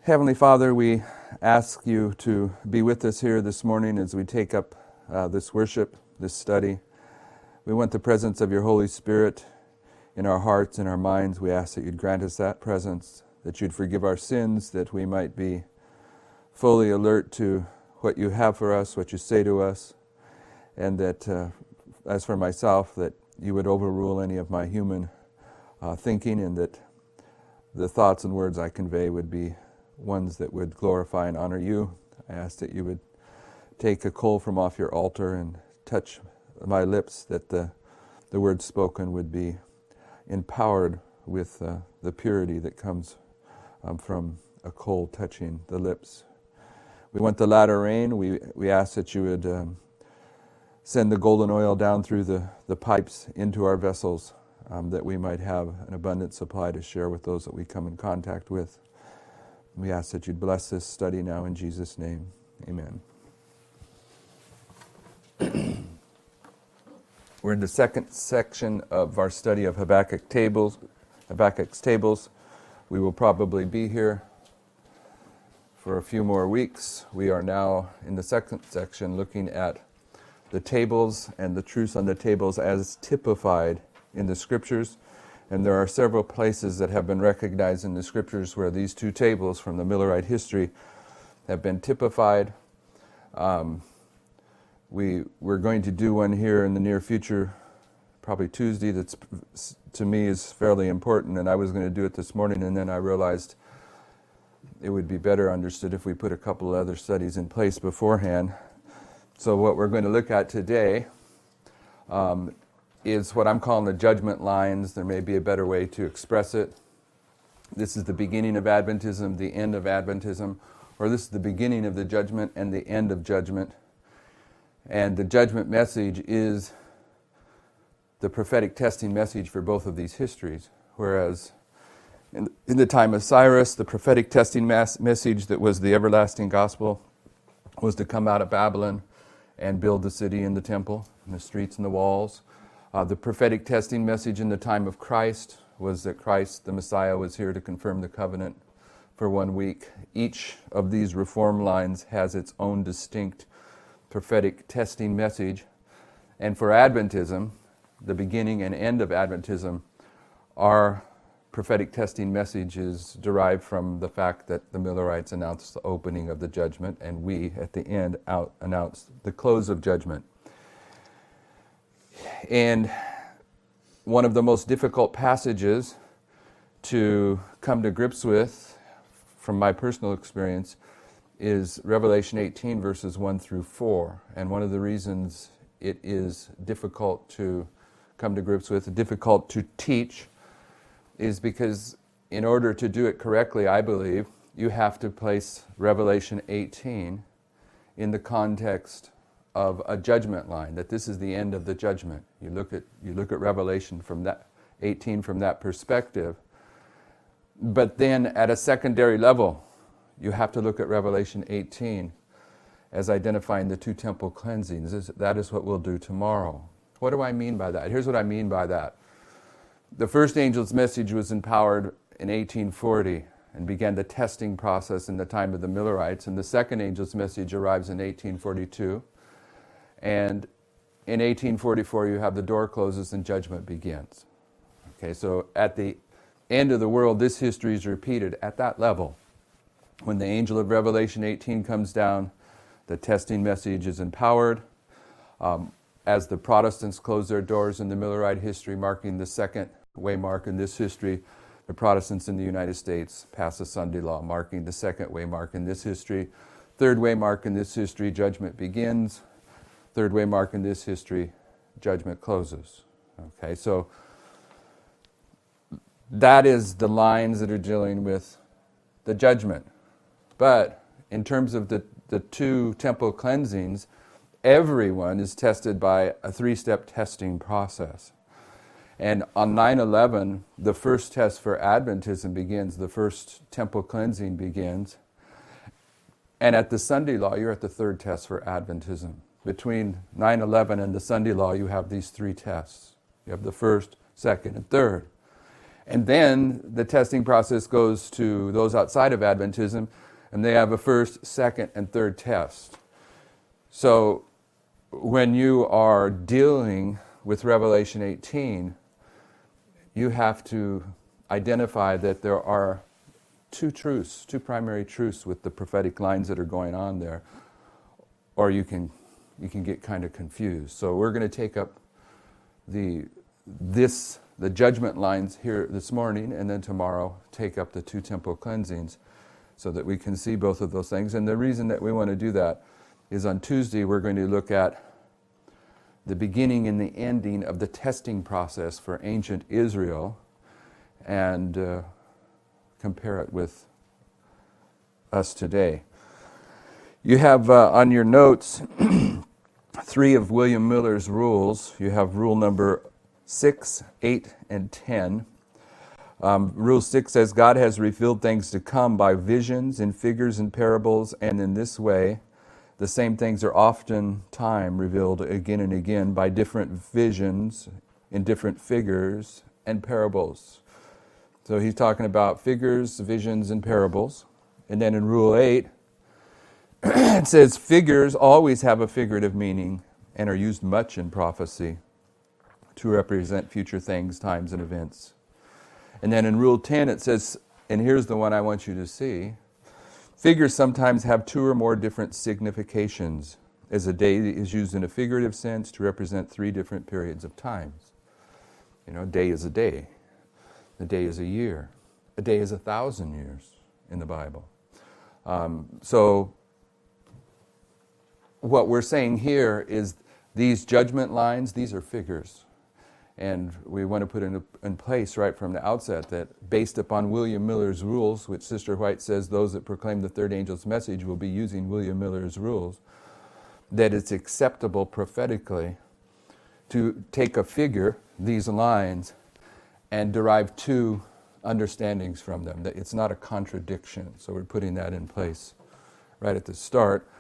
Heavenly Father, we ask you to be with us here this morning as we take up this worship, this study. We want the presence of your Holy Spirit in our hearts and our minds. We ask that you'd grant us that presence, that you'd forgive our sins, that we might be fully alert to what you have for us, what you say to us, and that, as for myself, that you would overrule any of my human thinking, and that the thoughts and words I convey would be ones that would glorify and honor you. I ask that you would take a coal from off your altar and touch my lips, that the words spoken would be empowered with the purity that comes from a coal touching the lips. We want the latter rain. We ask that you would send the golden oil down through the pipes into our vessels, that we might have an abundant supply to share with those that we come in contact with. We ask that you'd bless this study now in Jesus' name. Amen. We're in the second section of our study of Habakkuk's tables. We will probably be here for a few more weeks. We are now in the second section looking at the tables and the truths on the tables as typified in the Scriptures. And there are several places that have been recognized in the Scriptures where these two tables from the Millerite history have been typified. We're going to do one here in the near future, probably Tuesday, that's to me is fairly important, and I was going to do it this morning, and then I realized it would be better understood if we put a couple of other studies in place beforehand. So what we're going to look at today is what I'm calling the judgment lines. There may be a better way to express it. This is the beginning of Adventism, the end of Adventism, or this is the beginning of the judgment and the end of judgment. And the judgment message is the prophetic testing message for both of these histories. Whereas in the time of Cyrus, the prophetic testing message that was the everlasting gospel was to come out of Babylon and build the city and the temple and the streets and the walls. The prophetic testing message in the time of Christ was that Christ, the Messiah, was here to confirm the covenant for 1 week. Each of these reform lines has its own distinct prophetic testing message. And for Adventism, the beginning and end of Adventism, our prophetic testing message is derived from the fact that the Millerites announced the opening of the judgment, and we, at the end, announced the close of judgment. And one of the most difficult passages to come to grips with, from my personal experience, is Revelation 18, verses 1 through 4. And one of the reasons it is difficult to come to grips with, difficult to teach, is because in order to do it correctly, I believe, you have to place Revelation 18 in the context of a judgment line, that this is the end of the judgment. You look at Revelation from that 18 from that perspective. But then at a secondary level, you have to look at Revelation 18 as identifying the two temple cleansings. That is what we'll do tomorrow. What do I mean by that? Here's what I mean by that. The first angel's message was empowered in 1840 and began the testing process in the time of the Millerites. And the second angel's message arrives in 1842. And in 1844, you have the door closes and judgment begins. Okay, so at the end of the world, this history is repeated at that level. When the angel of Revelation 18 comes down, the testing message is empowered. As the Protestants close their doors in the Millerite history, marking the second waymark in this history, the Protestants in the United States pass a Sunday law, marking the second waymark in this history. Third waymark in this history, judgment begins. Third waymark in this history, judgment closes. Okay, so that is the lines that are dealing with the judgment. But in terms of the two temple cleansings, everyone is tested by a three-step testing process. And on 9/11, the first test for Adventism begins, the first temple cleansing begins. And at the Sunday law, you're at the third test for Adventism. Between 9/11 and the Sunday law, you have these three tests. You have the first, second, and third. And then the testing process goes to those outside of Adventism, and they have a first, second, and third test. So when you are dealing with Revelation 18, you have to identify that there are two primary truths with the prophetic lines that are going on there, or you can get kind of confused. So we're going to take up the judgment lines here this morning, and then tomorrow take up the 2 temple cleansings so that we can see both of those things. And the reason that we want to do that is on Tuesday we're going to look at the beginning and the ending of the testing process for ancient Israel and compare it with us today. You have on your notes 3 of William Miller's rules. You have rule number 6, 8, and 10. Rule 6 says, God has revealed things to come by visions, in figures and parables, and in this way, the same things are oftentimes revealed again and again by different visions, in different figures, and parables. So he's talking about figures, visions, and parables. And then in Rule 8, it says, figures always have a figurative meaning and are used much in prophecy to represent future things, times, and events. And then in Rule 10 it says, and here's the one I want you to see, figures sometimes have 2 or more different significations, as a day is used in a figurative sense to represent 3 different periods of times. You know, a day is a day. A day is a year. A day is 1,000 years in the Bible. So what we're saying here is these judgment lines, these are figures. And we want to put in place right from the outset that based upon William Miller's rules, which Sister White says those that proclaim the third angel's message will be using William Miller's rules, that it's acceptable prophetically to take a figure, these lines, and derive 2 understandings from them. That it's not a contradiction. So we're putting that in place right at the start.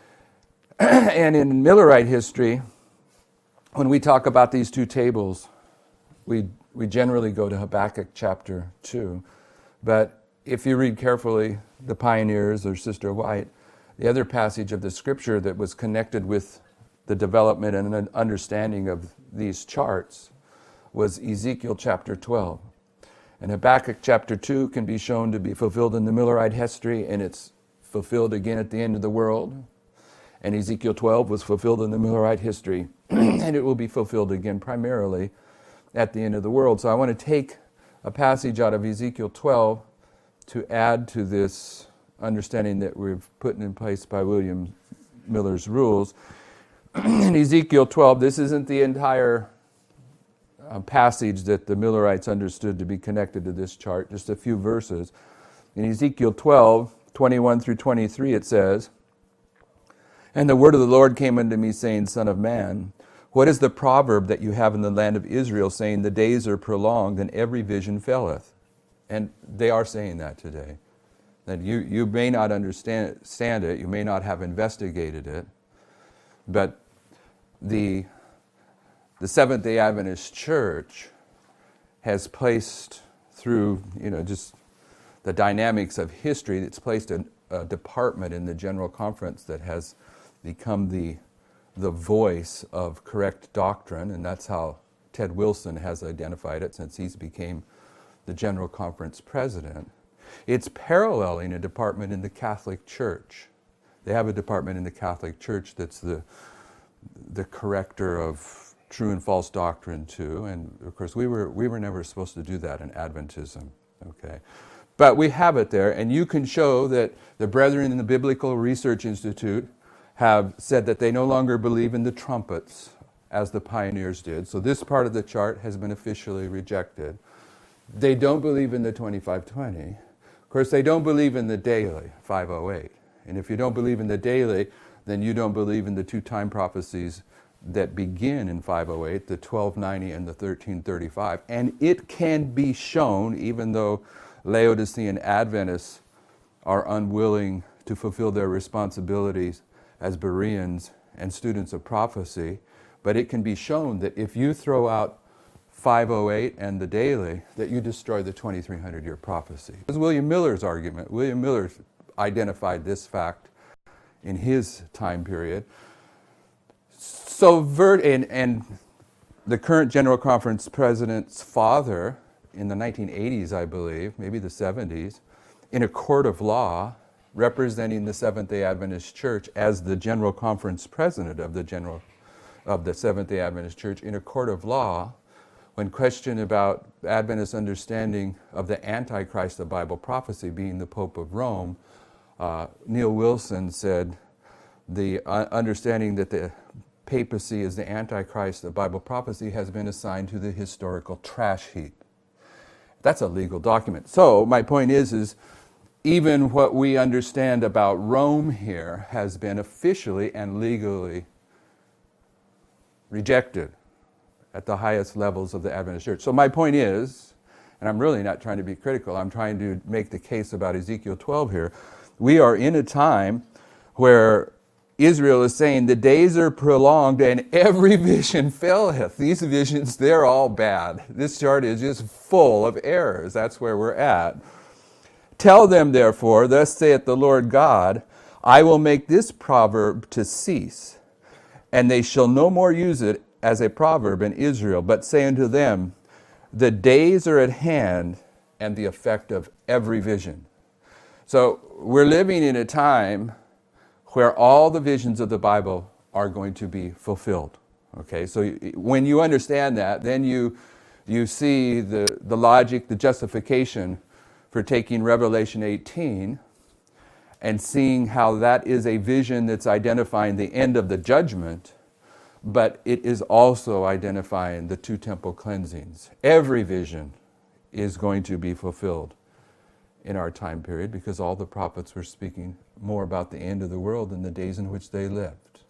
And in Millerite history, when we talk about these 2 tables, we generally go to Habakkuk chapter 2. But if you read carefully the Pioneers or Sister White, the other passage of the Scripture that was connected with the development and an understanding of these charts was Ezekiel chapter 12. And Habakkuk chapter 2 can be shown to be fulfilled in the Millerite history, and it's fulfilled again at the end of the world. And Ezekiel 12 was fulfilled in the Millerite history, and it will be fulfilled again primarily at the end of the world. So I want to take a passage out of Ezekiel 12 to add to this understanding that we've put in place by William Miller's rules. In Ezekiel 12, this isn't the entire passage that the Millerites understood to be connected to this chart, just a few verses. In Ezekiel 12, 21 through 23, it says, and the word of the Lord came unto me, saying, Son of man, what is the proverb that you have in the land of Israel, saying, the days are prolonged, and every vision faileth? And they are saying that today. That you may not understand it, you may not have investigated it, but the Seventh-day Adventist Church has placed through, just the dynamics of history, it's placed a department in the General Conference that has become the voice of correct doctrine, and that's how Ted Wilson has identified it since he's became the General Conference president. It's paralleling a department in the Catholic Church. They have a department in the Catholic Church that's the corrector of true and false doctrine too, and of course we were never supposed to do that in Adventism, okay? But we have it there, and you can show that the Brethren in the Biblical Research Institute have said that they no longer believe in the trumpets as the pioneers did. So this part of the chart has been officially rejected. They don't believe in the 2520. Of course, they don't believe in the daily, 508. And if you don't believe in the daily, then you don't believe in the 2 time prophecies that begin in 508, the 1290 and the 1335. And it can be shown, even though Laodicean Adventists are unwilling to fulfill their responsibilities as Bereans and students of prophecy, but it can be shown that if you throw out 508 and the Daily, that you destroy the 2300-year prophecy. It was William Miller's argument. William Miller identified this fact in his time period. So, and the current General Conference president's father, in the 1980s, I believe, maybe the 70s, in a court of law, representing the Seventh-day Adventist Church as the General Conference president of the Seventh-day Adventist Church, in a court of law, when questioned about Adventist understanding of the Antichrist of Bible prophecy being the Pope of Rome, Neil Wilson said the understanding that the papacy is the Antichrist of Bible prophecy has been assigned to the historical trash heap. That's a legal document. So my point is even what we understand about Rome here has been officially and legally rejected at the highest levels of the Adventist Church. So my point is, and I'm really not trying to be critical, I'm trying to make the case about Ezekiel 12 here. We are in a time where Israel is saying the days are prolonged and every vision faileth. These visions, they're all bad. This chart is just full of errors. That's where we're at. Tell them, therefore, thus saith the Lord God, I will make this proverb to cease, and they shall no more use it as a proverb in Israel, but say unto them, the days are at hand, and the effect of every vision. So we're living in a time where all the visions of the Bible are going to be fulfilled. Okay, so when you understand that, then you see the logic, the justification for taking Revelation 18 and seeing how that is a vision that's identifying the end of the judgment, but it is also identifying the two temple cleansings. Every vision is going to be fulfilled in our time period because all the prophets were speaking more about the end of the world than the days in which they lived.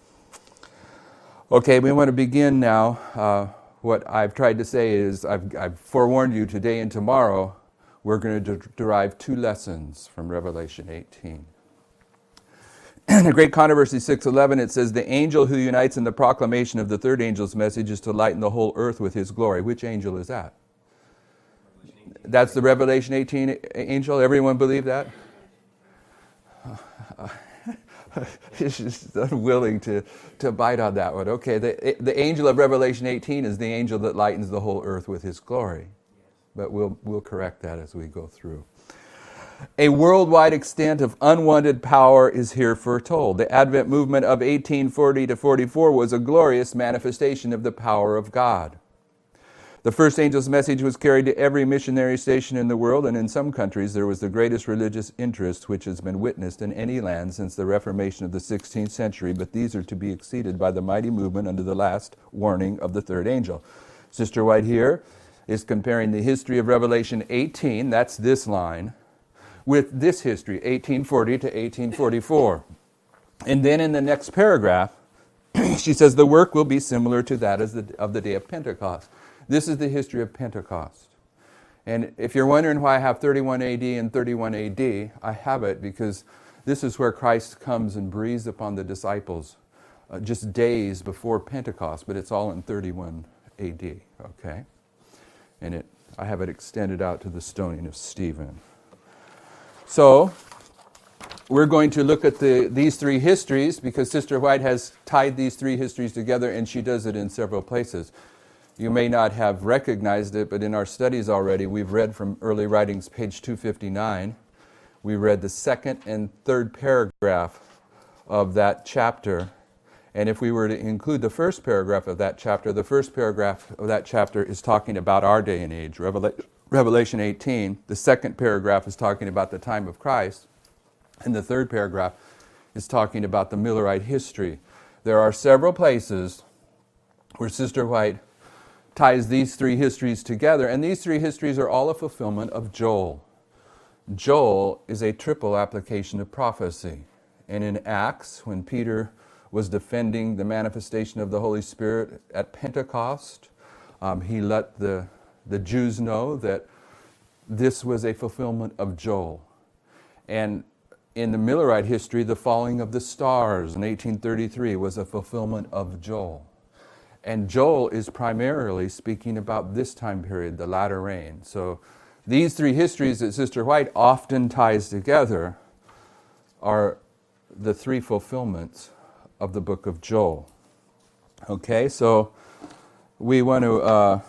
Okay, we want to begin now. What I've tried to say is I've forewarned you today and tomorrow we're going to derive two lessons from Revelation 18. In the Great Controversy 6:11, it says, the angel who unites in the proclamation of the third angel's message is to lighten the whole earth with his glory. Which angel is that? That's the Revelation 18 angel? Everyone believe that? It's just unwilling to bite on that one. Okay, the angel of Revelation 18 is the angel that lightens the whole earth with his glory. But we'll correct that as we go through. A worldwide extent of unwanted power is here foretold. The Advent movement of 1840 to 44 was a glorious manifestation of the power of God. The first angel's message was carried to every missionary station in the world, and in some countries there was the greatest religious interest which has been witnessed in any land since the Reformation of the 16th century, but these are to be exceeded by the mighty movement under the last warning of the third angel. Sister White here is comparing the history of Revelation 18, that's this line, with this history, 1840 to 1844. And then in the next paragraph, she says the work will be similar to that of the day of Pentecost. This is the history of Pentecost. And if you're wondering why I have 31 AD and 31 AD, I have it because this is where Christ comes and breathes upon the disciples just days before Pentecost, but it's all in 31 AD, okay? And I have it extended out to the stoning of Stephen. So, we're going to look at these three histories because Sister White has tied these three histories together and she does it in several places. You may not have recognized it, but in our studies already, we've read from Early Writings, page 259. We read the second and third paragraph of that chapter. And if we were to include the first paragraph of that chapter, the first paragraph of that chapter is talking about our day and age, Revelation 18. The second paragraph is talking about the time of Christ. And the third paragraph is talking about the Millerite history. There are several places where Sister White ties these three histories together, and these three histories are all a fulfillment of Joel. Joel is a triple application of prophecy. And in Acts, when Peter was defending the manifestation of the Holy Spirit at Pentecost, he let the Jews know that this was a fulfillment of Joel. And in the Millerite history, the falling of the stars in 1833 was a fulfillment of Joel. And Joel is primarily speaking about this time period, the latter rain. So these three histories that Sister White often ties together are the three fulfillments of the book of Joel. Okay, so we want to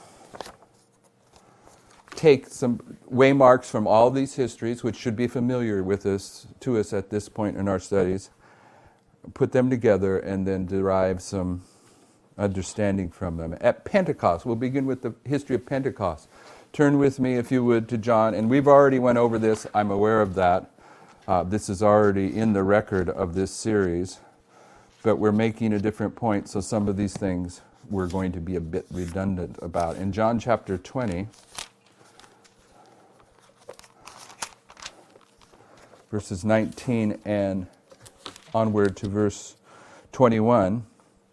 take some waymarks from all these histories, which should be familiar to us at this point in our studies, put them together, and then derive some understanding from them. At Pentecost, we'll begin with the history of Pentecost. Turn with me, if you would, to John, and we've already went over this, I'm aware of that. This is already in the record of this series, but we're making a different point, so some of these things we're going to be a bit redundant about. In John chapter 20, verses 19 and onward to verse 21,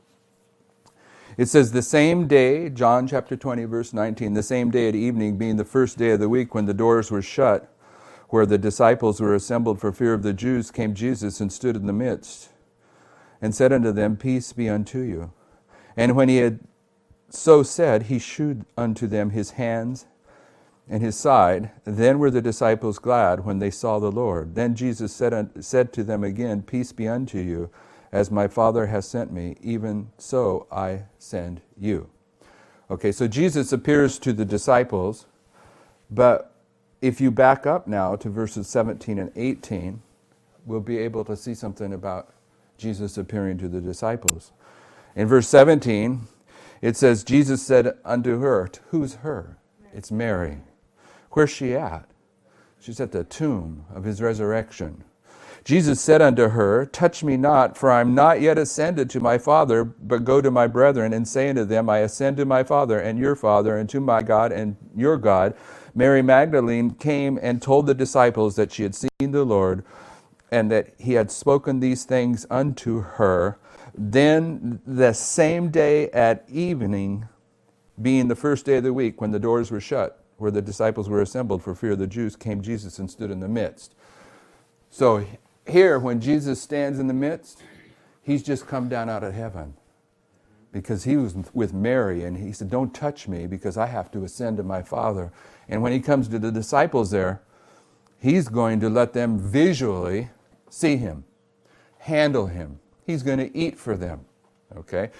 it says, the same day, John chapter 20, verse 19, the same day at evening, being the first day of the week, when the doors were shut, where the disciples were assembled for fear of the Jews, came Jesus and stood in the midst, and said unto them, Peace be unto you. And when he had so said, he shewed unto them his hands and his side. Then were the disciples glad when they saw the Lord. Then Jesus said to them again, Peace be unto you. As my Father has sent me, even so I send you. Okay, so Jesus appears to the disciples, but if you back up now to verses 17 and 18, we'll be able to see something about Jesus appearing to the disciples. In verse 17, it says, Jesus said unto her, who's her? It's Mary. Where's she at? She's at the tomb of his resurrection. Jesus said unto her, Touch me not, for I am not yet ascended to my Father, but go to my brethren, and say unto them, I ascend to my Father and your Father, and to my God and your God. Mary Magdalene came and told the disciples that she had seen the Lord, and that he had spoken these things unto her. Then the same day at evening, being the first day of the week, when the doors were shut, where the disciples were assembled for fear of the Jews, came Jesus and stood in the midst. So here, when Jesus stands in the midst, he's just come down out of heaven, because he was with Mary, and he said, don't touch me, because I have to ascend to my Father. And when he comes to the disciples there, he's going to let them visually see him, handle him. He's going to eat for them, okay?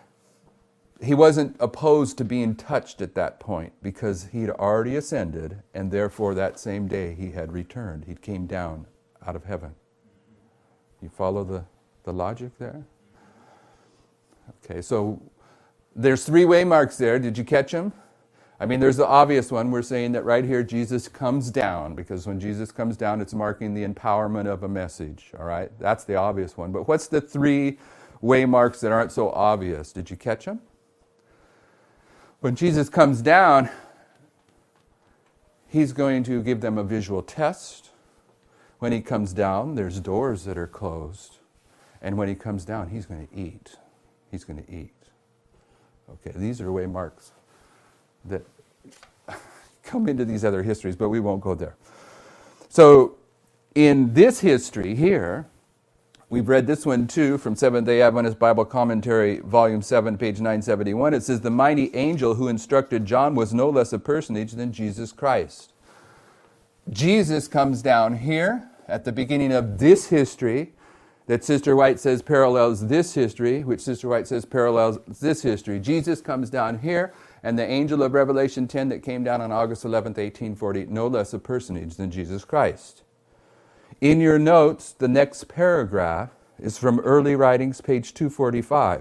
He wasn't opposed to being touched at that point, because he'd already ascended, and therefore that same day he had returned. He came down out of heaven. You follow the logic there? Okay, so there's three waymarks there. Did you catch them? I mean, there's the obvious one. We're saying that right here Jesus comes down, because when Jesus comes down, it's marking the empowerment of a message, all right? That's the obvious one. But what's the three waymarks that aren't so obvious? Did you catch them? When Jesus comes down, he's going to give them a visual test. When he comes down, there's doors that are closed. And when he comes down, he's going to eat. He's going to eat. Okay, these are waymarks that come into these other histories, but we won't go there. So, in this history here, we've read this one too from Seventh-day Adventist Bible Commentary, Volume 7, page 971. It says, the mighty angel who instructed John was no less a personage than Jesus Christ. Jesus comes down here at the beginning of this history that Sister White says parallels this history, which Sister White says parallels this history. Jesus comes down here, and the angel of Revelation 10 that came down on August 11th, 1840, no less a personage than Jesus Christ. In your notes, the next paragraph is from Early Writings, page 245.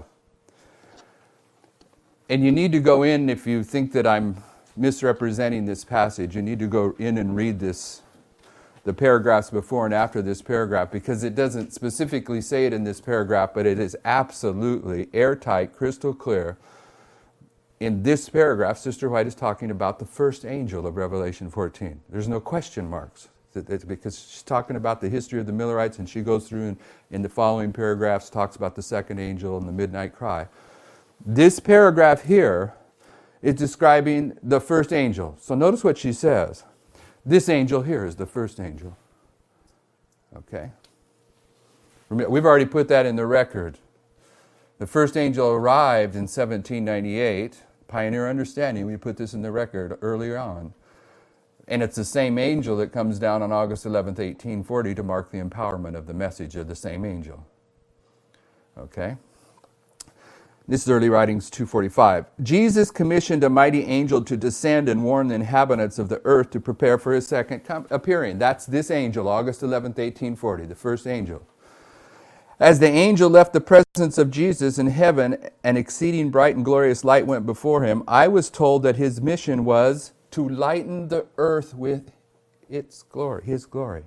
And you need to go in, if you think that I'm misrepresenting this passage, you need to go in and read the paragraphs before and after this paragraph, because it doesn't specifically say it in this paragraph, but it is absolutely airtight, crystal clear. In this paragraph, Sister White is talking about the first angel of Revelation 14. There's no question marks, because she's talking about the history of the Millerites, and she goes through and in the following paragraphs talks about the second angel and the midnight cry. This paragraph here is describing the first angel. So notice what she says. This angel here is the first angel. Okay? We've already put that in the record. The first angel arrived in 1798. Pioneer understanding, we put this in the record earlier on. And it's the same angel that comes down on August 11th, 1840 to mark the empowerment of the message of the same angel. Okay? This is Early Writings 2:45. Jesus commissioned a mighty angel to descend and warn the inhabitants of the earth to prepare for his second appearing. That's this angel, August 11th, 1840, the first angel. As the angel left the presence of Jesus in heaven, an exceeding bright and glorious light went before him. I was told that his mission was to lighten the earth with its glory, his glory.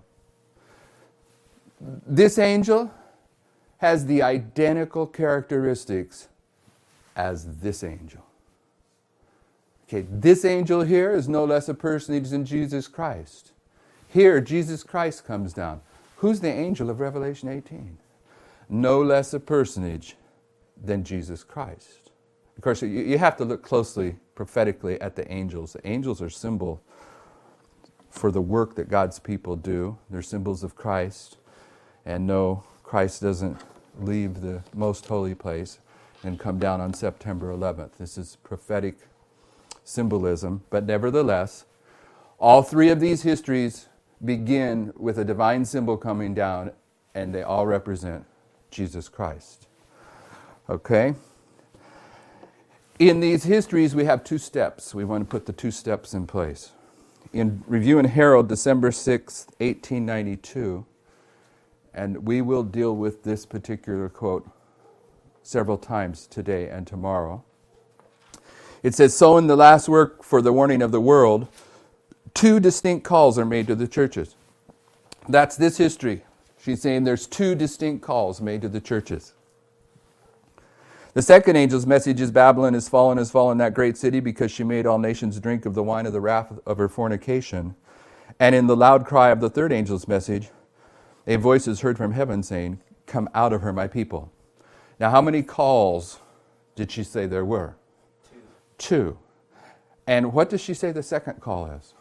This angel has the identical characteristics as this angel. Okay, this angel here is no less a personage than Jesus Christ. Here, Jesus Christ comes down. Who's the angel of Revelation 18? No less a personage than Jesus Christ. Of course, you have to look closely, prophetically, at the angels. The angels are symbol for the work that God's people do. They're symbols of Christ. And no, Christ doesn't leave the most holy place and come down on September 11th. This is prophetic symbolism. But nevertheless, all three of these histories begin with a divine symbol coming down, and they all represent Jesus Christ. Okay? In these histories, we have two steps. We want to put the two steps in place. In Review and Herald, December 6th, 1892, and we will deal with this particular quote several times today and tomorrow. It says, so in the last work for the warning of the world, two distinct calls are made to the churches. That's this history. She's saying there's two distinct calls made to the churches. The second angel's message is Babylon has fallen, that great city, because she made all nations drink of the wine of the wrath of her fornication. And in the loud cry of the third angel's message, a voice is heard from heaven saying, come out of her, my people. Now, how many calls did she say there were? Two. And what does she say the second call is?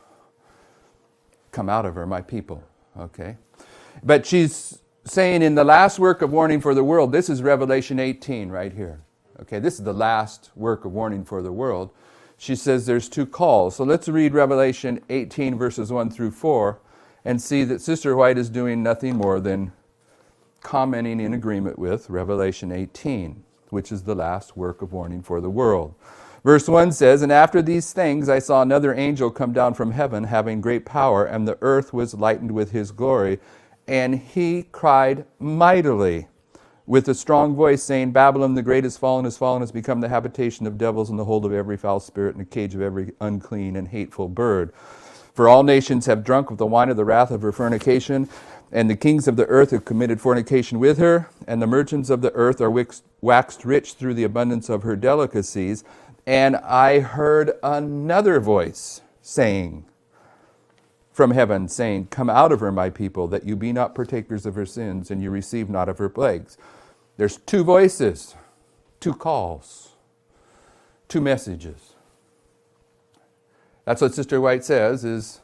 Come out of her, my people. Okay. But she's saying in the last work of warning for the world, this is Revelation 18 right here. Okay, this is the last work of warning for the world. She says there's two calls. So let's read Revelation 18 verses 1 through 4 and see that Sister White is doing nothing more than commenting in agreement with Revelation 18, which is the last work of warning for the world. Verse 1 says, and after these things I saw another angel come down from heaven, having great power, and the earth was lightened with his glory. And he cried mightily with a strong voice, saying, Babylon the great has fallen, has become the habitation of devils and the hold of every foul spirit and the cage of every unclean and hateful bird. For all nations have drunk of the wine of the wrath of her fornication, and the kings of the earth have committed fornication with her, and the merchants of the earth are waxed rich through the abundance of her delicacies. And I heard another voice saying from heaven, saying, come out of her, my people, that you be not partakers of her sins, and you receive not of her plagues. There's two voices, two calls, two messages. That's what Sister White says, is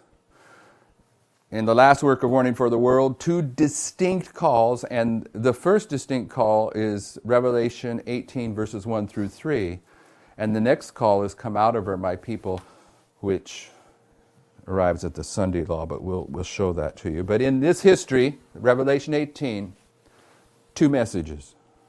in the last work of warning for the world, two distinct calls, and the first distinct call is Revelation 18, verses 1 through 3, and the next call is, come out of her, my people, which arrives at the Sunday law, but we'll show that to you. But in this history, Revelation 18, two messages.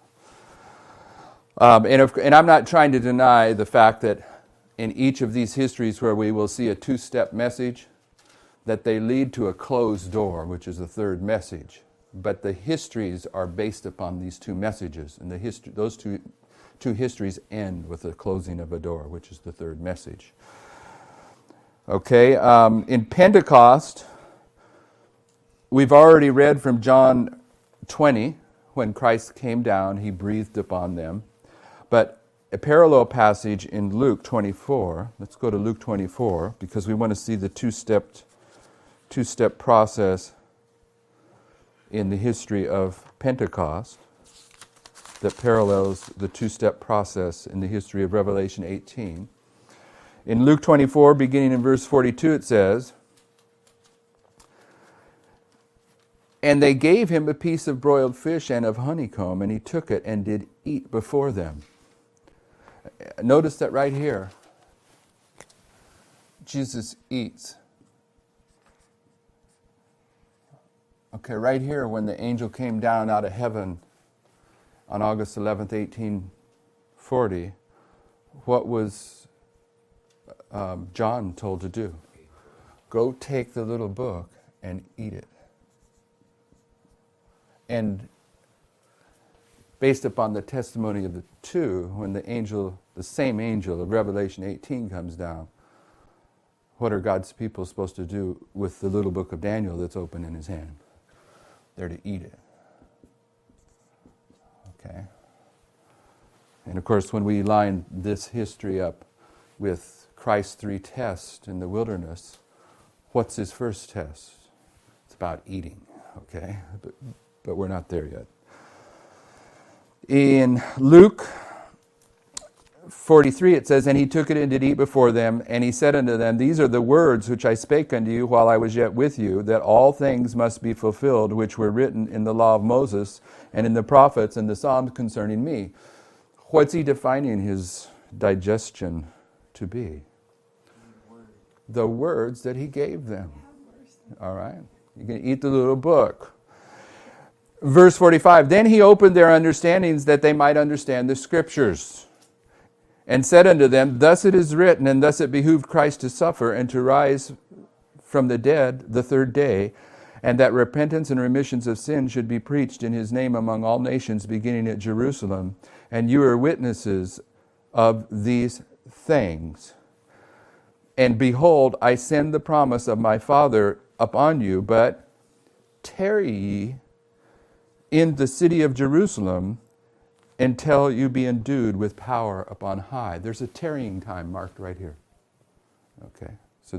And I'm not trying to deny the fact that in each of these histories where we will see a two-step message, that they lead to a closed door, which is the third message. But the histories are based upon these two messages, and those two histories end with the closing of a door, which is the third message. Okay, in Pentecost, we've already read from John 20, when Christ came down, he breathed upon them. But a parallel passage in Luke 24, let's go to Luke 24, because we want to see the two-step process in the history of Pentecost that parallels the two-step process in the history of Revelation 18. In Luke 24, beginning in verse 42, it says, And they gave him a piece of broiled fish and of honeycomb, and he took it and did eat before them. Notice that right here, Jesus eats. Okay, right here, when the angel came down out of heaven on August 11th, 1840, what was John told to do? Go take the little book and eat it. And based upon the testimony of the two, when the same angel of Revelation 18 comes down, what are God's people supposed to do with the little book of Daniel that's open in his hand? They're to eat it. Okay? And of course, when we line this history up with Christ's 3 tests in the wilderness, what's his first test? It's about eating, okay? But we're not there yet. In Luke 43 it says, And he took it and did eat before them, and he said unto them, These are the words which I spake unto you while I was yet with you, that all things must be fulfilled which were written in the law of Moses and in the prophets and the Psalms concerning me. What's he defining his digestion to be? The words that he gave them. All right? You can eat the little book. Verse 45, Then he opened their understandings that they might understand the Scriptures, and said unto them, Thus it is written, and thus it behooved Christ to suffer, and to rise from the dead the 3rd day, and that repentance and remissions of sin should be preached in his name among all nations, beginning at Jerusalem. And you are witnesses of these things. And behold, I send the promise of my Father upon you, but tarry ye in the city of Jerusalem until you be endued with power upon high. There's a tarrying time marked right here. Okay, so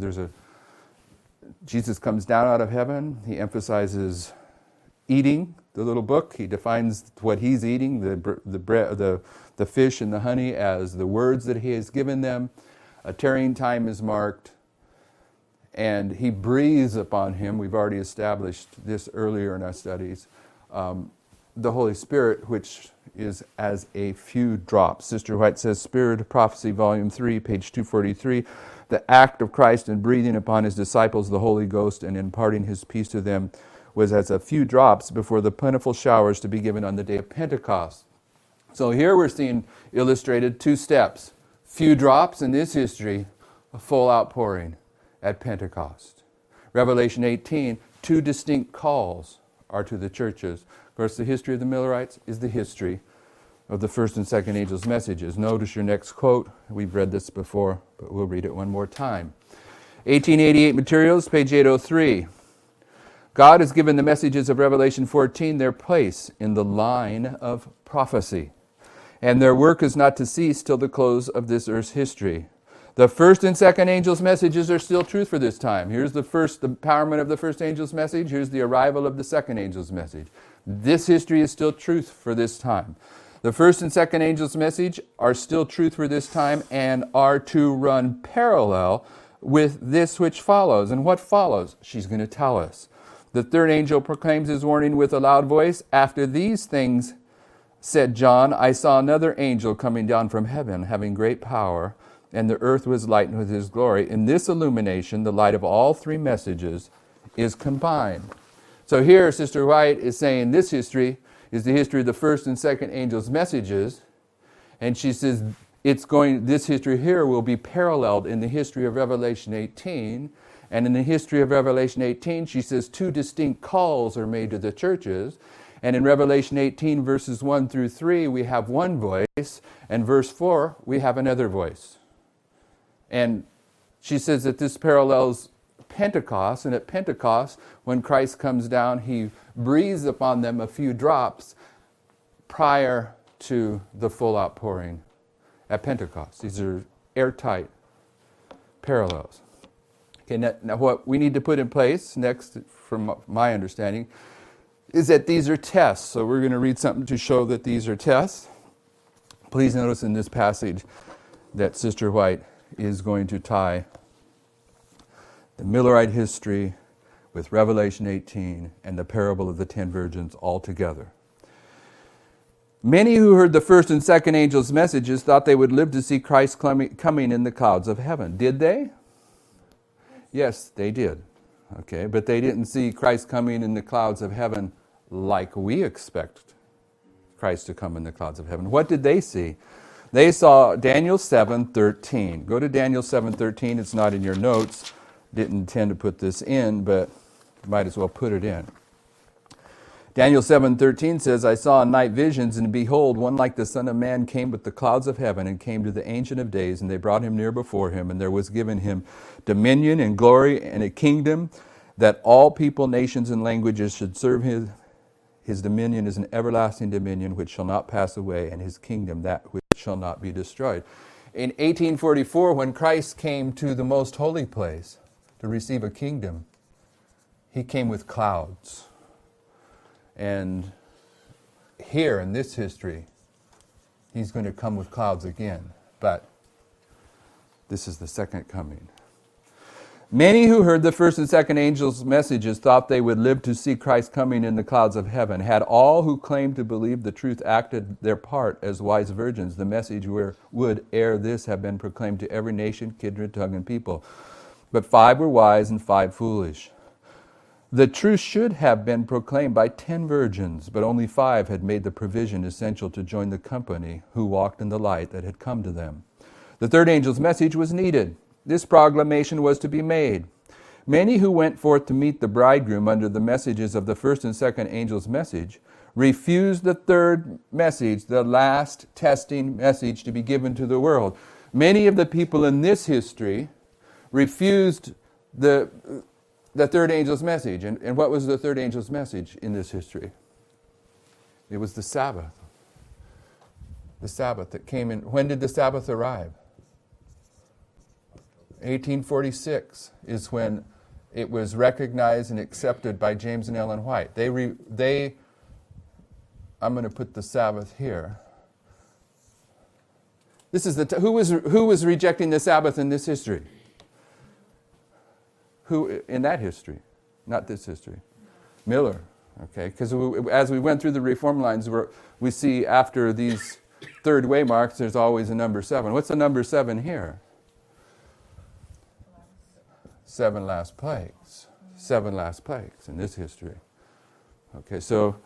Jesus comes down out of heaven. He emphasizes eating the little book. He defines what he's eating, the fish and the honey, as the words that he has given them. A tarrying time is marked, and he breathes upon him. We've already established this earlier in our studies. The Holy Spirit, which is as a few drops. Sister White says, Spirit of Prophecy, Volume 3, page 243, the act of Christ in breathing upon his disciples the Holy Ghost and imparting his peace to them was as a few drops before the plentiful showers to be given on the day of Pentecost. So here we're seeing illustrated 2 steps. Few drops in this history, a full outpouring at Pentecost. Revelation 18, 2 distinct calls are to the churches. Of course, the history of the Millerites is the history of the first and second angels' messages. Notice your next quote. We've read this before, but we'll read it one more time. 1888 Materials, page 803. God has given the messages of Revelation 14 their place in the line of prophecy, and their work is not to cease till the close of this earth's history. The first and second angels' messages are still truth for this time. Here's the empowerment of the first angel's message. Here's the arrival of the second angel's message. This history is still truth for this time. The first and second angel's message are still truth for this time and are to run parallel with this which follows. And what follows? She's going to tell us. The third angel proclaims his warning with a loud voice. After these things, said John, I saw another angel coming down from heaven, having great power, and the earth was lightened with his glory. In this illumination, the light of all 3 messages is combined. So here, Sister White is saying this history is the history of the first and second angels' messages, and she says this history here will be paralleled in the history of Revelation 18, and in the history of Revelation 18, she says 2 distinct calls are made to the churches. And in Revelation 18, verses 1 through 3, we have one voice, and verse 4, we have another voice. And she says that this parallels Pentecost, and at Pentecost, when Christ comes down, he breathes upon them a few drops prior to the full outpouring at Pentecost. These are airtight parallels. Okay, now what we need to put in place next, from my understanding, is that these are tests. So we're going to read something to show that these are tests. Please notice in this passage that Sister White is going to tie the Millerite history with Revelation 18 and the parable of the 10 virgins all together. Many who heard the first and second angels' messages thought they would live to see Christ coming in the clouds of heaven. Did they? Yes, they did. Okay, but they didn't see Christ coming in the clouds of heaven like we expect Christ to come in the clouds of heaven. What did they see? They saw Daniel 7:13. Go to Daniel 7:13. It's not in your notes. Didn't intend to put this in, but might as well put it in. Daniel 7:13 says, I saw in night visions, and behold, one like the Son of Man came with the clouds of heaven, and came to the Ancient of Days, and they brought him near before him, and there was given him dominion and glory and a kingdom, that all people, nations, and languages should serve him. His dominion is an everlasting dominion which shall not pass away, and his kingdom that which shall not be destroyed. In 1844, when Christ came to the most holy place to receive a kingdom, he came with clouds. And here in this history, he's going to come with clouds again. But this is the second coming. Many who heard the first and second angels' messages thought they would live to see Christ coming in the clouds of heaven. Had all who claimed to believe the truth acted their part as wise virgins, the message would ere this have been proclaimed to every nation, kindred, tongue, and people. But 5 were wise and 5 foolish. The truth should have been proclaimed by 10 virgins, but only 5 had made the provision essential to join the company who walked in the light that had come to them. The third angel's message was needed. This proclamation was to be made. Many who went forth to meet the bridegroom under the messages of the first and second angel's message refused the third message, the last testing message to be given to the world. Many of the people in this history refused the third angel's message. And what was the third angel's message in this history? It was the Sabbath. The Sabbath that came in. When did the Sabbath arrive? 1846 is when it was recognized and accepted by James and Ellen White. I'm going to put the Sabbath here. This is who was rejecting the Sabbath in this history? Who in that history, not this history? Miller, okay? Because as we went through the reform lines, we see after these third way marks, there's always a number 7. What's the number 7 here? 7 last plagues. 7 last plagues in this history. Okay, so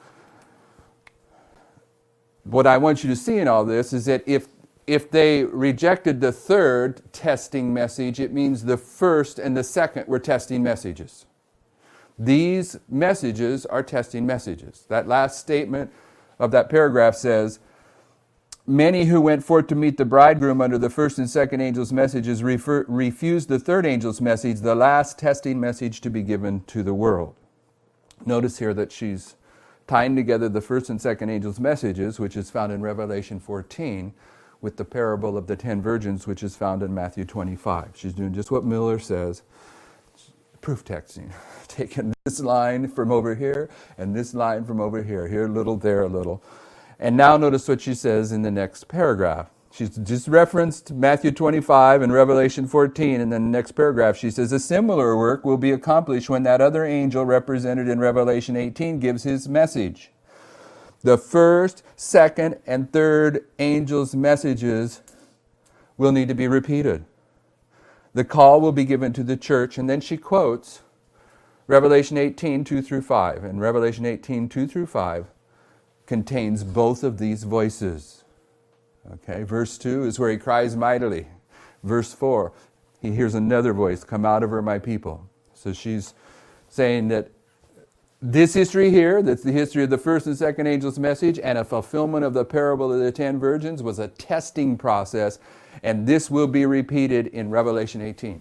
what I want you to see in all this is that if they rejected the third testing message, it means the first and the second were testing messages. These messages are testing messages. That last statement of that paragraph says, many who went forth to meet the bridegroom under the first and second angel's messages refused the third angel's message, the last testing message to be given to the world. Notice here that she's tying together the first and second angel's messages, which is found in Revelation 14, with the parable of the 10 virgins, which is found in Matthew 25. She's doing just what Miller says, proof texting. Taking this line from over here and this line from over here. Here a little, there a little. And now notice what she says in the next paragraph. She's just referenced Matthew 25 and Revelation 14, and then the next paragraph she says, a similar work will be accomplished when that other angel represented in Revelation 18 gives his message. The first, second, and third angels' messages will need to be repeated. The call will be given to the church, and then she quotes Revelation 18, 2 through 5. And Revelation 18, 2 through 5 contains both of these voices. Okay, verse 2 is where he cries mightily. Verse 4, he hears another voice, come out of her, my people. So she's saying that this history here, that's the history of the first and second angel's message, and a fulfillment of the parable of the 10 virgins, was a testing process, and this will be repeated in Revelation 18.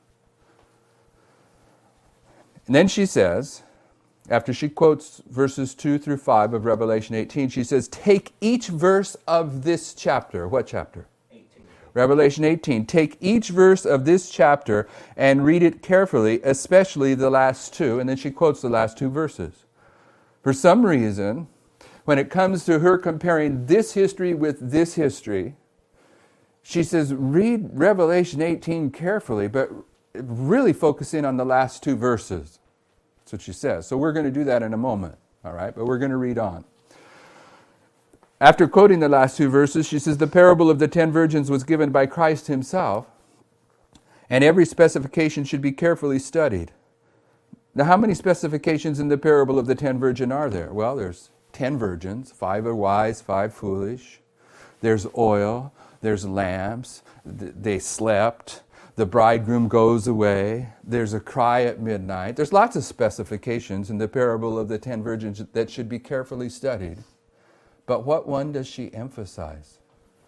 And then she says, after she quotes verses 2 through 5 of Revelation 18, she says, take each verse of this chapter. What chapter? 18. Revelation 18. Take each verse of this chapter and read it carefully, especially the last 2. And then she quotes the last 2 verses. For some reason, when it comes to her comparing this history with this history, she says, read Revelation 18 carefully, but really focus in on the last 2 verses. That's what she says. So we're going to do that in a moment, all right? But we're going to read on. After quoting the last two verses, she says, the parable of the 10 virgins was given by Christ himself, and every specification should be carefully studied. Now, how many specifications in the parable of the 10 virgins are there? Well, there's 10 virgins, 5 are wise, 5 foolish. There's oil, there's lamps, they slept, the bridegroom goes away, there's a cry at midnight. There's lots of specifications in the parable of the 10 virgins that should be carefully studied. But what one does she emphasize?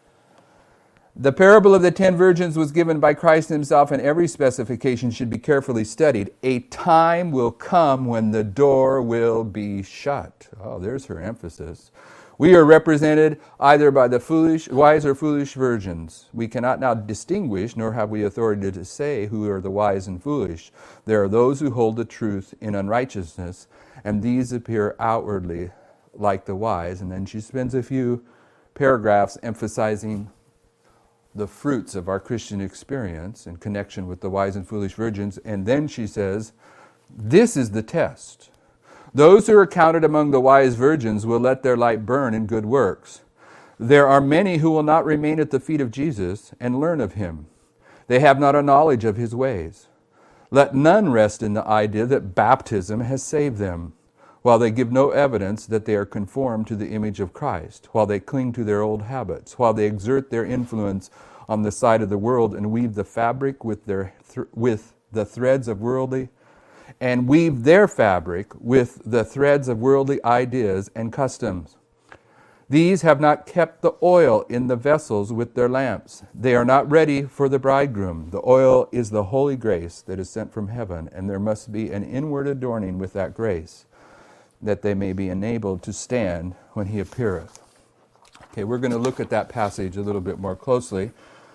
The parable of the 10 virgins was given by Christ himself, and every specification should be carefully studied. A time will come when the door will be shut. Oh, there's her emphasis. We are represented either by the wise or foolish virgins. We cannot now distinguish, nor have we authority to say who are the wise and foolish. There are those who hold the truth in unrighteousness, and these appear outwardly like the wise. And then she spends a few paragraphs emphasizing the fruits of our Christian experience in connection with the wise and foolish virgins. And then she says, this is the test. Those who are counted among the wise virgins will let their light burn in good works. There are many who will not remain at the feet of Jesus and learn of him. They have not a knowledge of his ways. Let none rest in the idea that baptism has saved them, while they give no evidence that they are conformed to the image of Christ, while they cling to their old habits, while they exert their influence on the side of the world and weave the fabric with the threads of worldly and weave their fabric with the threads of worldly ideas and customs. These have not kept the oil in the vessels with their lamps. They are not ready for the bridegroom. The oil is the holy grace that is sent from heaven, and there must be an inward adorning with that grace, that they may be enabled to stand when he appeareth. Okay, we're going to look at that passage a little bit more closely.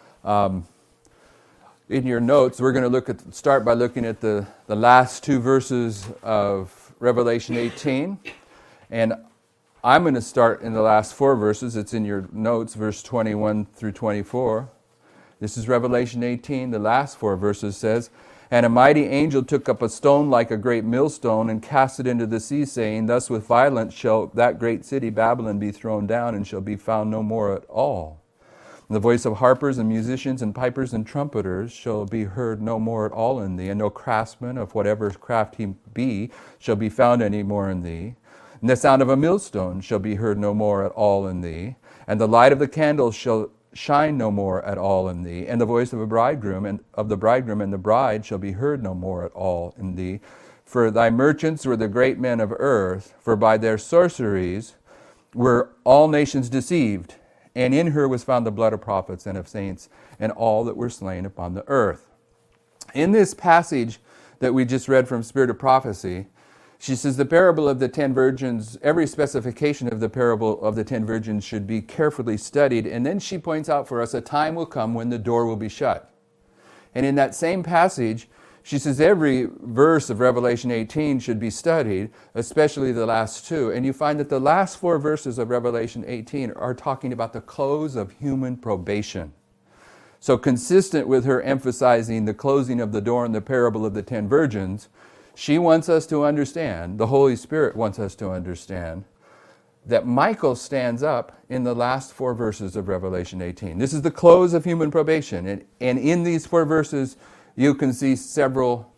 In your notes, we're going to start by looking at the last two verses of Revelation 18. And I'm going to start in the last 4 verses. It's in your notes, verse 21 through 24. This is Revelation 18. The last 4 verses says, and a mighty angel took up a stone like a great millstone and cast it into the sea, saying, thus with violence shall that great city Babylon be thrown down, and shall be found no more at all. And the voice of harpers and musicians and pipers and trumpeters shall be heard no more at all in thee, and no craftsman of whatever craft he be shall be found any more in thee. And the sound of a millstone shall be heard no more at all in thee, and the light of the candles shall shine no more at all in thee, and the voice of the bridegroom and the bride shall be heard no more at all in thee. For thy merchants were the great men of earth, for by their sorceries were all nations deceived. And in her was found the blood of prophets and of saints, and all that were slain upon the earth. In this passage that we just read from Spirit of Prophecy, she says the parable of the 10 virgins, every specification of the parable of the 10 virgins should be carefully studied. And then she points out for us a time will come when the door will be shut. And in that same passage, she says every verse of Revelation 18 should be studied, especially the last 2. And you find that the last 4 verses of Revelation 18 are talking about the close of human probation. So consistent with her emphasizing the closing of the door in the parable of the 10 virgins, she wants us to understand, the Holy Spirit wants us to understand, that Michael stands up in the last 4 verses of Revelation 18. This is the close of human probation. And in these 4 verses, you can see several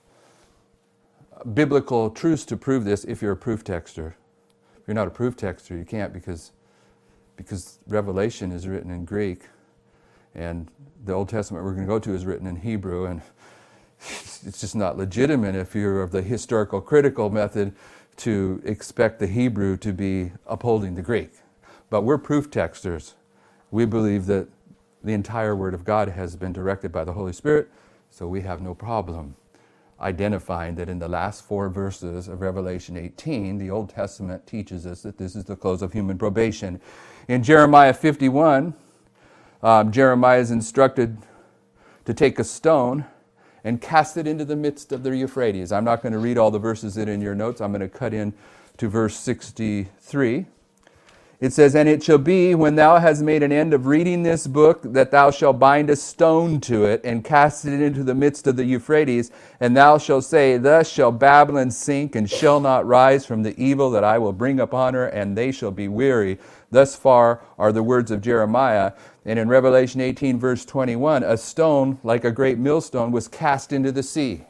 biblical truths to prove this if you're a proof texter. If you're not a proof texter, you can't because Revelation is written in Greek, and the Old Testament we're going to go to is written in Hebrew, and it's just not legitimate if you're of the historical critical method to expect the Hebrew to be upholding the Greek. But we're proof texters. We believe that the entire Word of God has been directed by the Holy Spirit, so we have no problem identifying that in the last 4 verses of Revelation 18, the Old Testament teaches us that this is the close of human probation. In Jeremiah 51, Jeremiah is instructed to take a stone and cast it into the midst of the Euphrates. I'm not going to read all the verses that are in your notes. I'm going to cut in to verse 63. It says, "And it shall be, when thou hast made an end of reading this book, that thou shalt bind a stone to it, and cast it into the midst of the Euphrates, and thou shalt say, Thus shall Babylon sink, and shall not rise from the evil that I will bring upon her, and they shall be weary." Thus far are the words of Jeremiah. And in Revelation 18, verse 21, a stone, like a great millstone, was cast into the sea.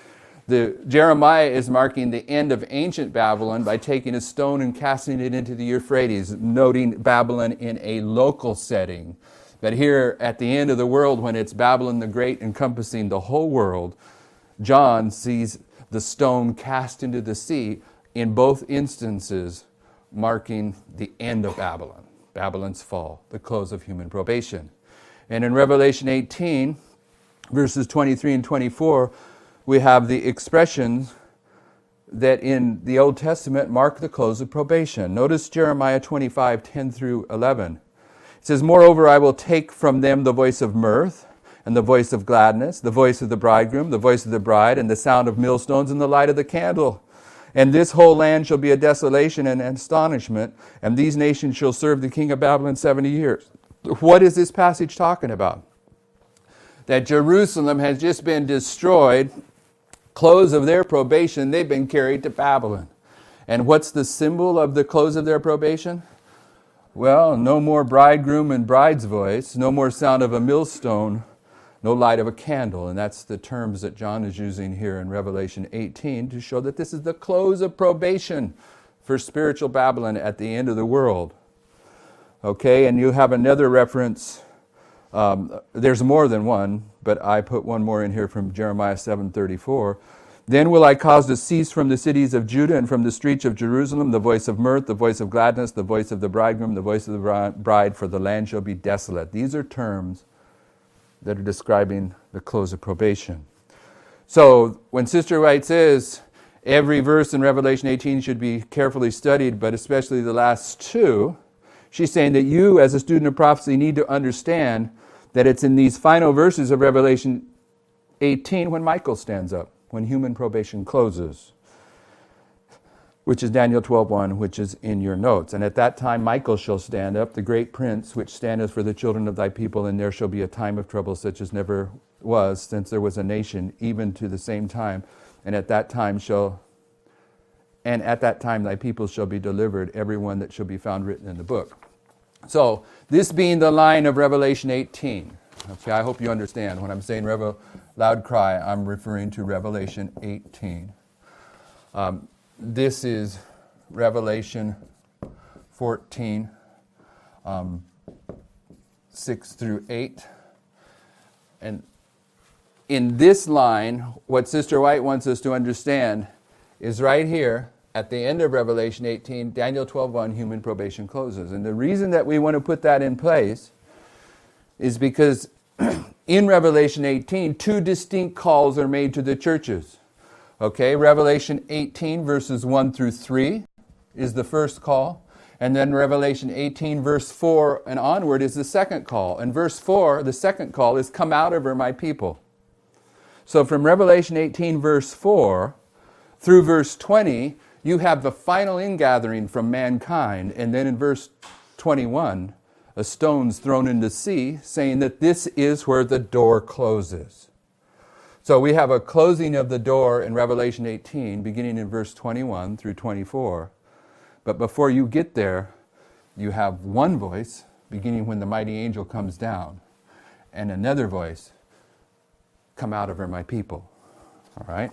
Jeremiah is marking the end of ancient Babylon by taking a stone and casting it into the Euphrates, noting Babylon in a local setting. But here at the end of the world, when it's Babylon the Great encompassing the whole world, John sees the stone cast into the sea, in both instances marking the end of Babylon, Babylon's fall, the close of human probation. And in Revelation 18, verses 23 and 24, we have the expressions that in the Old Testament mark the close of probation. Notice Jeremiah 25, 10 through 11. It says, "Moreover, I will take from them the voice of mirth, and the voice of gladness, the voice of the bridegroom, the voice of the bride, and the sound of millstones, and the light of the candle. And this whole land shall be a desolation and an astonishment, and these nations shall serve the king of Babylon 70 years. What is this passage talking about? That Jerusalem has just been destroyed, close of their probation, they've been carried to Babylon. And what's the symbol of the close of their probation? Well, no more bridegroom and bride's voice, no more sound of a millstone, no light of a candle. And that's the terms that John is using here in Revelation 18 to show that this is the close of probation for spiritual Babylon at the end of the world. Okay, and you have another reference. There's more than one, but I put one more in here from Jeremiah 7:34. "Then will I cause to cease from the cities of Judah and from the streets of Jerusalem the voice of mirth, the voice of gladness, the voice of the bridegroom, the voice of the bride, for the land shall be desolate." These are terms that are describing the close of probation. So when Sister White says every verse in Revelation 18 should be carefully studied, but especially the last two, she's saying that you, as a student of prophecy, need to understand that it's in these final verses of Revelation 18 when Michael stands up, when human probation closes, which is Daniel 12:1, which is in your notes. "And at that time Michael shall stand up, the great prince, which standeth for the children of thy people, and there shall be a time of trouble such as never was since there was a nation, even to the same time. And at that time thy people shall be delivered, every one that shall be found written in the book." So, this being the line of Revelation 18. Okay, I hope you understand. When I'm saying loud cry, I'm referring to Revelation 18. This is Revelation 14, 6 through 8. And in this line, what Sister White wants us to understand is right here, at the end of Revelation 18, Daniel 12:1, human probation closes. And the reason that we want to put that in place is because in Revelation 18, two distinct calls are made to the churches. Okay, Revelation 18, verses 1 through 3 is the first call. And then Revelation 18, verse 4 and onward is the second call. And verse 4, the second call, is "Come out of her, my people." So from Revelation 18, verse 4 through verse 20, you have the final ingathering from mankind. And then in verse 21, a stone's thrown into the sea, saying that this is where the door closes. So we have a closing of the door in Revelation 18, beginning in verse 21 through 24. But before you get there, you have one voice, beginning when the mighty angel comes down, and another voice, "Come out of her, my people." All right?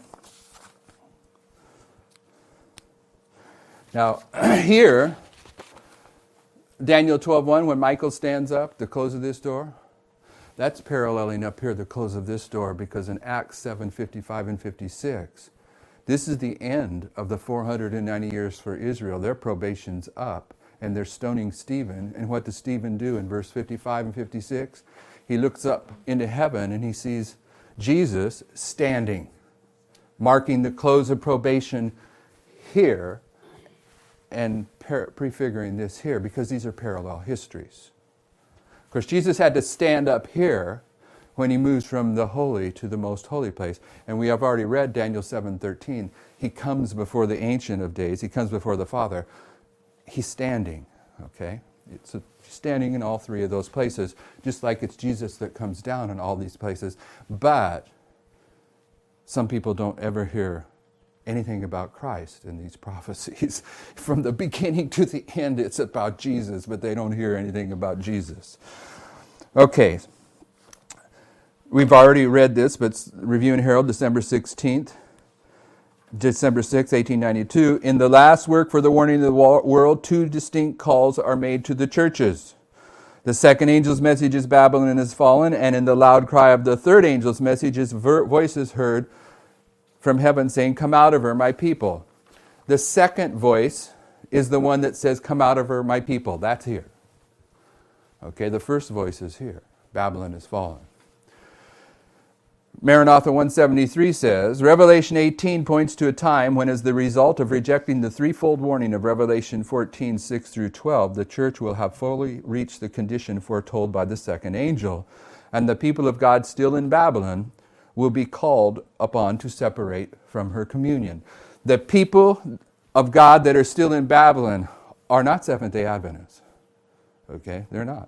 Now, here, Daniel 12:1, when Michael stands up, the close of this door, that's paralleling up here the close of this door, because in Acts 7:55 and 56, this is the end of the 490 years for Israel. Their probation's up, and they're stoning Stephen. And what does Stephen do in verse 55 and 56? He looks up into heaven and he sees Jesus standing, marking the close of probation here and prefiguring this here, because these are parallel histories. Of course, Jesus had to stand up here when he moves from the holy to the most holy place. And we have already read Daniel 7:13. He comes before the Ancient of Days. He comes before the Father. He's standing. Okay? It's standing in all three of those places, just like it's Jesus that comes down in all these places. But some people don't ever hear anything about Christ in these prophecies. From the beginning to the end, it's about Jesus, but they don't hear anything about Jesus. Okay. We've already read this, but Review and Herald, December 6th, 1892. In the last work for the warning of the world, two distinct calls are made to the churches. The second angel's message is Babylon is fallen, and in the loud cry of the third angel's message is voices heard from heaven saying, "Come out of her, my people." The second voice is the one that says, "Come out of her, my people." That's here. Okay, the first voice is here. Babylon is fallen. Maranatha 173 says, Revelation 18 points to a time when, as the result of rejecting the threefold warning of Revelation 14, 6 through 12, the church will have fully reached the condition foretold by the second angel, and the people of God still in Babylon will be called upon to separate from her communion. The people of God that are still in Babylon are not Seventh-day Adventists. Okay? They're not.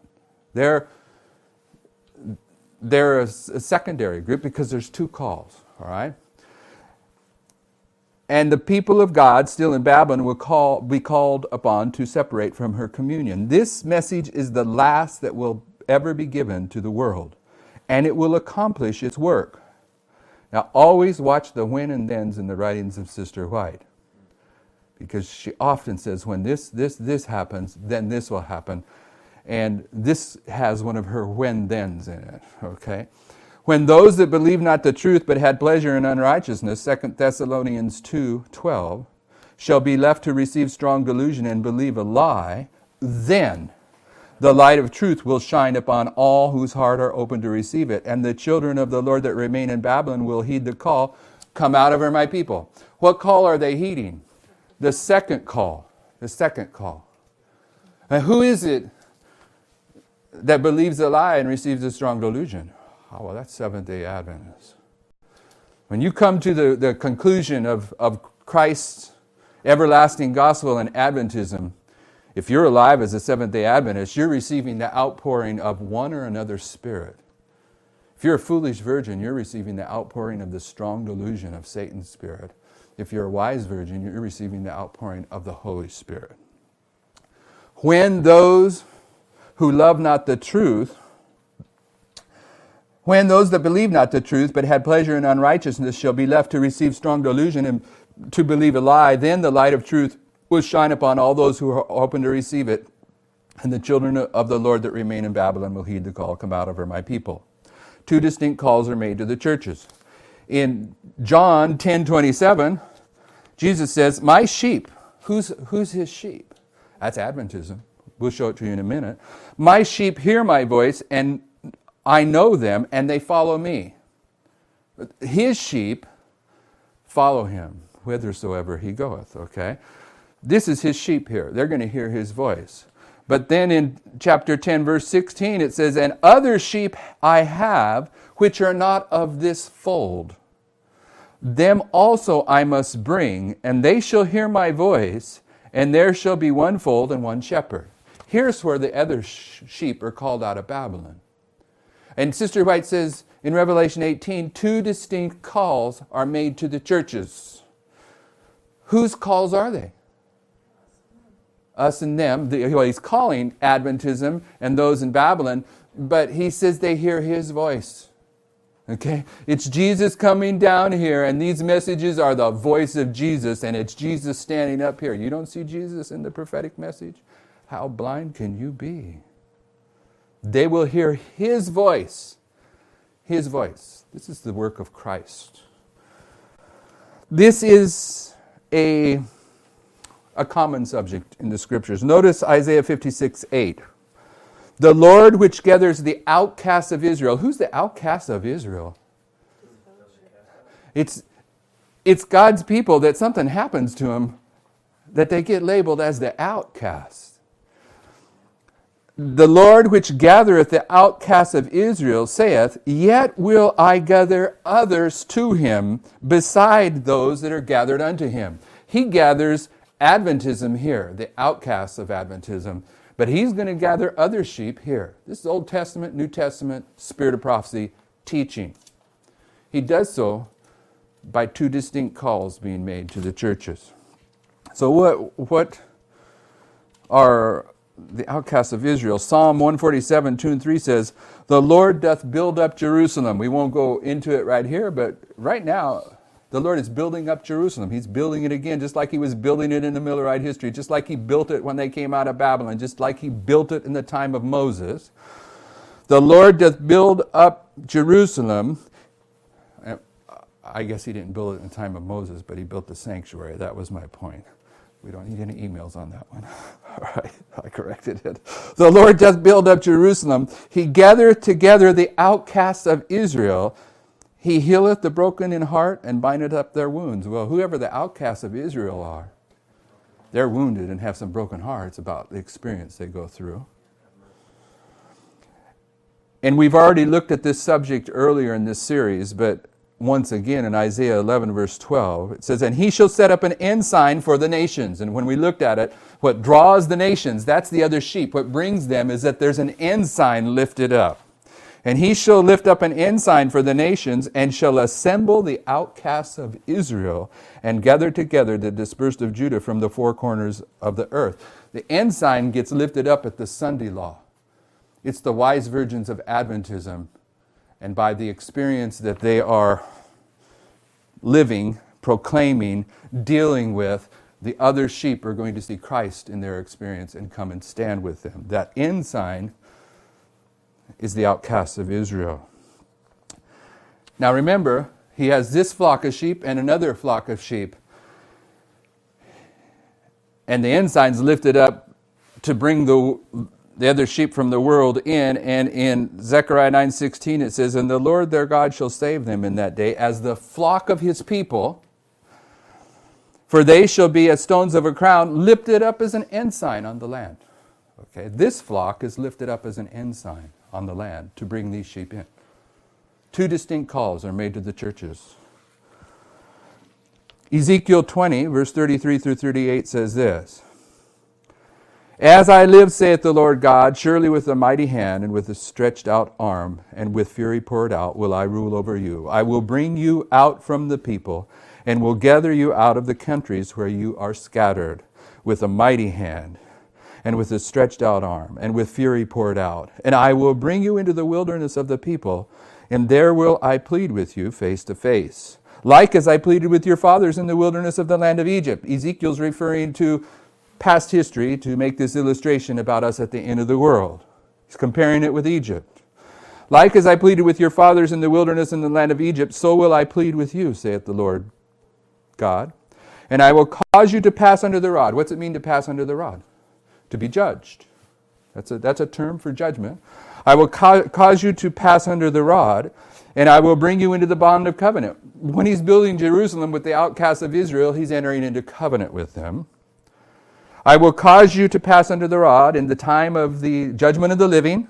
They're a secondary group because there's two calls, all right? And the people of God still in Babylon will be called upon to separate from her communion. This message is the last that will ever be given to the world, and it will accomplish its work. Now, always watch the when and thens in the writings of Sister White, because she often says, when this happens, then this will happen. And this has one of her when-thens in it, okay? When those that believe not the truth but had pleasure in unrighteousness, 2 Thessalonians 2:12, shall be left to receive strong delusion and believe a lie, then the light of truth will shine upon all whose heart are open to receive it. And the children of the Lord that remain in Babylon will heed the call, "Come out of her, my people." What call are they heeding? The second call. The second call. And who is it that believes a lie and receives a strong delusion? Oh, well, that's Seventh-day Adventists. When you come to the conclusion of Christ's everlasting gospel and Adventism, if you're alive as a Seventh-day Adventist, you're receiving the outpouring of one or another spirit. If you're a foolish virgin, you're receiving the outpouring of the strong delusion of Satan's spirit. If you're a wise virgin, you're receiving the outpouring of the Holy Spirit. When those who love not the truth, when those that believe not the truth, but had pleasure in unrighteousness, shall be left to receive strong delusion and to believe a lie, then the light of truth will shine upon all those who are open to receive it, and the children of the Lord that remain in Babylon will heed the call, "Come out of her, my people." Two distinct calls are made to the churches. In John 10:27, Jesus says, "My sheep," who's his sheep? That's Adventism. We'll show it to you in a minute. "My sheep hear my voice, and I know them, and they follow me." His sheep follow him whithersoever he goeth, okay? This is his sheep here. They're going to hear his voice. But then in chapter 10, verse 16, it says, "And other sheep I have, which are not of this fold. Them also I must bring, and they shall hear my voice, and there shall be one fold and one shepherd." Here's where the other sheep are called out of Babylon. And Sister White says in Revelation 18, two distinct calls are made to the churches. Whose calls are they? Us and them. He's calling Adventism and those in Babylon, but he says they hear his voice. Okay? It's Jesus coming down here, and these messages are the voice of Jesus, and it's Jesus standing up here. You don't see Jesus in the prophetic message? How blind can you be? They will hear his voice. His voice. This is the work of Christ. This is a common subject in the Scriptures. Notice Isaiah 56:8. "The Lord which gathers the outcasts of Israel." Who's the outcasts of Israel? It's God's people that something happens to them that they get labeled as the outcasts. "The Lord which gathereth the outcasts of Israel saith, Yet will I gather others to him beside those that are gathered unto him." He gathers Adventism here, the outcasts of Adventism. But he's going to gather other sheep here. This is Old Testament, New Testament, Spirit of Prophecy teaching. He does so by two distinct calls being made to the churches. So what are the outcasts of Israel? Psalm 147, 2 and 3 says, "The Lord doth build up Jerusalem." We won't go into it right here, but right now, the Lord is building up Jerusalem. He's building it again, just like he was building it in the Millerite history, just like he built it when they came out of Babylon, just like he built it in the time of Moses. "The Lord doth build up Jerusalem." I guess he didn't build it in the time of Moses, but he built the sanctuary. That was my point. We don't need any emails on that one. All right, I corrected it. "The Lord doth build up Jerusalem. He gathereth together the outcasts of Israel. He healeth the broken in heart and bindeth up their wounds." Well, whoever the outcasts of Israel are, they're wounded and have some broken hearts about the experience they go through. And we've already looked at this subject earlier in this series, but once again in Isaiah 11 verse 12, it says, "And he shall set up an ensign for the nations." And when we looked at it, what draws the nations, that's the other sheep. What brings them is that there's an ensign lifted up. "And he shall lift up an ensign for the nations, and shall assemble the outcasts of Israel, and gather together the dispersed of Judah from the four corners of the earth." The ensign gets lifted up at the Sunday law. It's the wise virgins of Adventism. And by the experience that they are living, proclaiming, dealing with, the other sheep are going to see Christ in their experience and come and stand with them. That ensign is the outcasts of Israel. Now remember, he has this flock of sheep and another flock of sheep. And the ensign's lifted up to bring the other sheep from the world in. And in Zechariah 9:16 it says, "And the Lord their God shall save them in that day as the flock of his people. For they shall be as stones of a crown, lifted up as an ensign on the land." Okay, this flock is lifted up as an ensign on the land to bring these sheep in. Two distinct calls are made to the churches. Ezekiel 20, verse 33 through 38 says this, "As I live, saith the Lord God, surely with a mighty hand and with a stretched out arm and with fury poured out will I rule over you. I will bring you out from the people and will gather you out of the countries where you are scattered with a mighty hand and with a stretched out arm and with fury poured out. And I will bring you into the wilderness of the people, and there will I plead with you face to face, like as I pleaded with your fathers in the wilderness of the land of Egypt." Ezekiel's referring to past history to make this illustration about us at the end of the world. He's comparing it with Egypt. "Like as I pleaded with your fathers in the wilderness in the land of Egypt, so will I plead with you, saith the Lord God. And I will cause you to pass under the rod." What's it mean to pass under the rod? To be judged. That's a term for judgment. "I will cause you to pass under the rod, and I will bring you into the bond of covenant." When he's building Jerusalem with the outcasts of Israel, he's entering into covenant with them. "I will cause you to pass under the rod in the time of the judgment of the living,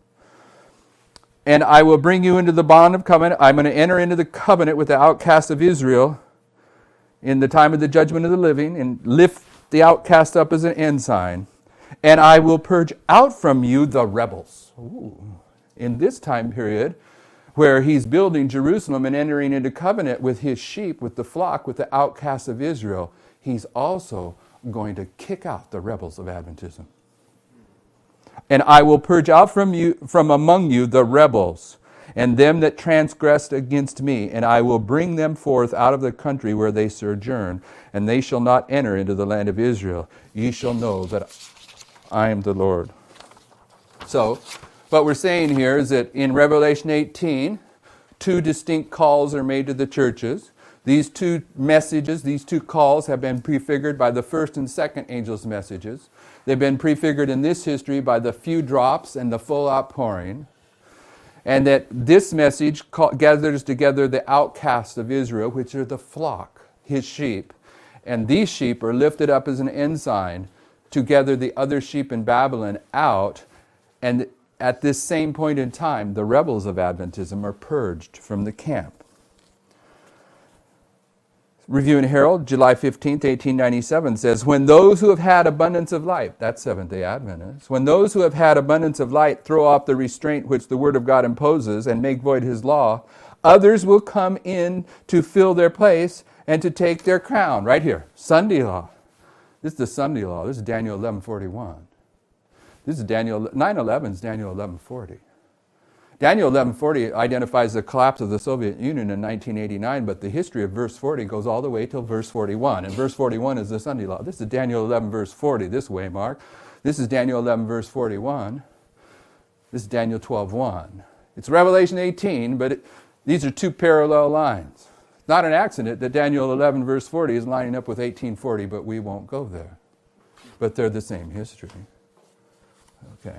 and I will bring you into the bond of covenant." I'm going to enter into the covenant with the outcasts of Israel in the time of the judgment of the living and lift the outcast up as an ensign. "And I will purge out from you the rebels." Ooh. In this time period where he's building Jerusalem and entering into covenant with his sheep, with the flock, with the outcasts of Israel, he's also going to kick out the rebels of Adventism. "And I will purge out from among you the rebels, and them that transgressed against me, and I will bring them forth out of the country where they sojourn, and they shall not enter into the land of Israel. Ye shall know that I am the Lord." So, what we're saying here is that in Revelation 18, two distinct calls are made to the churches. These two messages, these two calls have been prefigured by the first and second angels' messages. They've been prefigured in this history by the few drops and the full outpouring. And that this message gathers together the outcasts of Israel, which are the flock, his sheep. And these sheep are lifted up as an ensign to gather the other sheep in Babylon out. And at this same point in time, the rebels of Adventism are purged from the camp. Review and Herald, July 15th, 1897 says, when those who have had abundance of light, that's Seventh-day Adventists, when those who have had abundance of light throw off the restraint which the Word of God imposes and make void His law, others will come in to fill their place and to take their crown. Right here, Sunday law. This is the Sunday law. This is Daniel 11:41. This is Daniel 9:11 is Daniel 11:40. Daniel 11:40 identifies the collapse of the Soviet Union in 1989, but the history of verse 40 goes all the way till verse 41. And verse 41 is the Sunday law. This is Daniel 11 verse 40 this way, Mark. This is Daniel 11 verse 41. This is Daniel 12:1. It's Revelation 18, but these are two parallel lines. It's not an accident that Daniel 11 verse 40 is lining up with 18:40, but we won't go there. But they're the same history. Okay.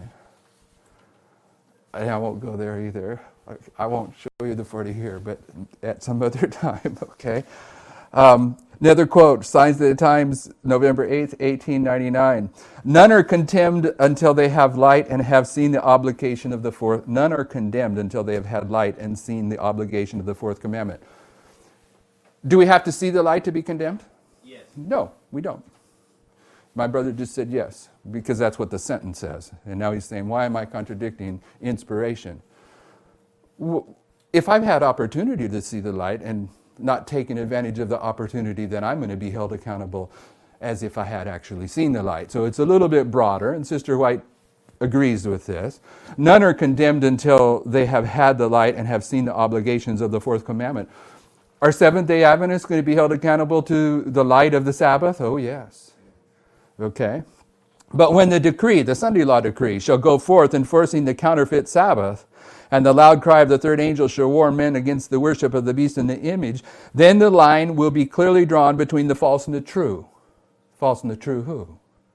I won't go there either. I won't show you the 40 here, but at some other time, okay? Another quote, Signs of the Times, November 8th, 1899. None are condemned until they have light and have seen the obligation of the fourth. None are condemned until they have had light and seen the obligation of the fourth commandment. Do we have to see the light to be condemned? Yes. No, we don't. My brother just said yes, because that's what the sentence says. And now he's saying, why am I contradicting inspiration? If I've had opportunity to see the light and not taken advantage of the opportunity, then I'm going to be held accountable as if I had actually seen the light. So it's a little bit broader, and Sister White agrees with this. None are condemned until they have had the light and have seen the obligations of the fourth commandment. Are Seventh-day Adventists going to be held accountable to the light of the Sabbath? Oh, yes. Okay. But when the decree, the Sunday law decree, shall go forth enforcing the counterfeit Sabbath, and the loud cry of the third angel shall warn men against the worship of the beast and the image, then the line will be clearly drawn between the false and the true. False and the true who?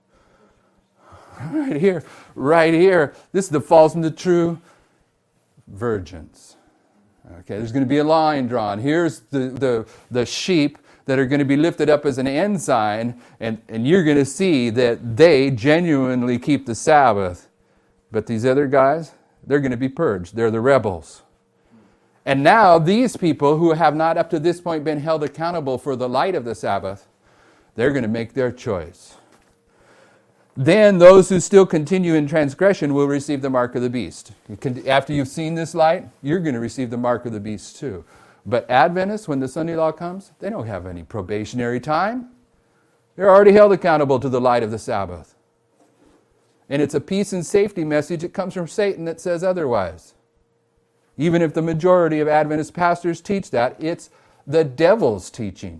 Right here, right here. This is the false and the true virgins. Okay, there's going to be a line drawn. Here's the sheep that are going to be lifted up as an ensign, and you're going to see that they genuinely keep the Sabbath. But these other guys, they're going to be purged. They're the rebels. And now these people who have not up to this point been held accountable for the light of the Sabbath, they're going to make their choice. Then those who still continue in transgression will receive the mark of the beast. After you've seen this light, you're going to receive the mark of the beast too. But Adventists, when the Sunday law comes, they don't have any probationary time. They're already held accountable to the light of the Sabbath. And it's a peace and safety message that comes from Satan that says otherwise. Even if the majority of Adventist pastors teach that, it's the devil's teaching.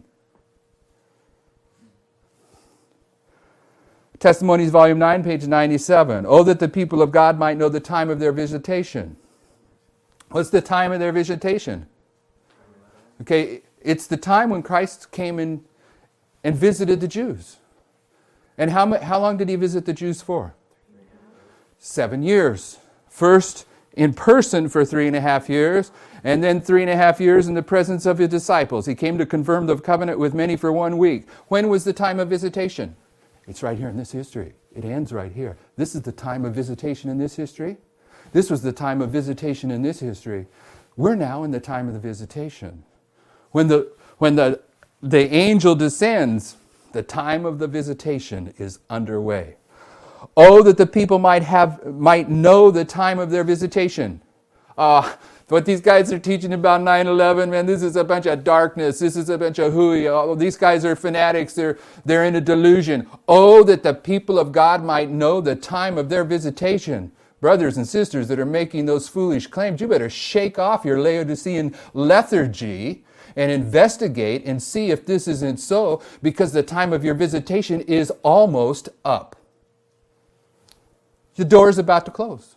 Testimonies, Volume 9, page 97. Oh, that the people of God might know the time of their visitation. What's the time of their visitation? Okay, it's the time when Christ came in and visited the Jews. And how long did he visit the Jews for? 7 years. First in person for 3.5 years, and then 3.5 years in the presence of his disciples. He came to confirm the covenant with many for 1 week. When was the time of visitation? It's right here in this history. It ends right here. This is the time of visitation in this history. This was the time of visitation in this history. We're now in the time of the visitation. When the angel descends, the time of the visitation is underway. Oh, that the people might know the time of their visitation. What these guys are teaching about 9/11, man, this is a bunch of darkness. This is a bunch of hooey. Oh, these guys are fanatics. They're in a delusion. Oh, that the people of God might know the time of their visitation. Brothers and sisters that are making those foolish claims, you better shake off your Laodicean lethargy and investigate and see if this isn't so, because the time of your visitation is almost up. The door is about to close.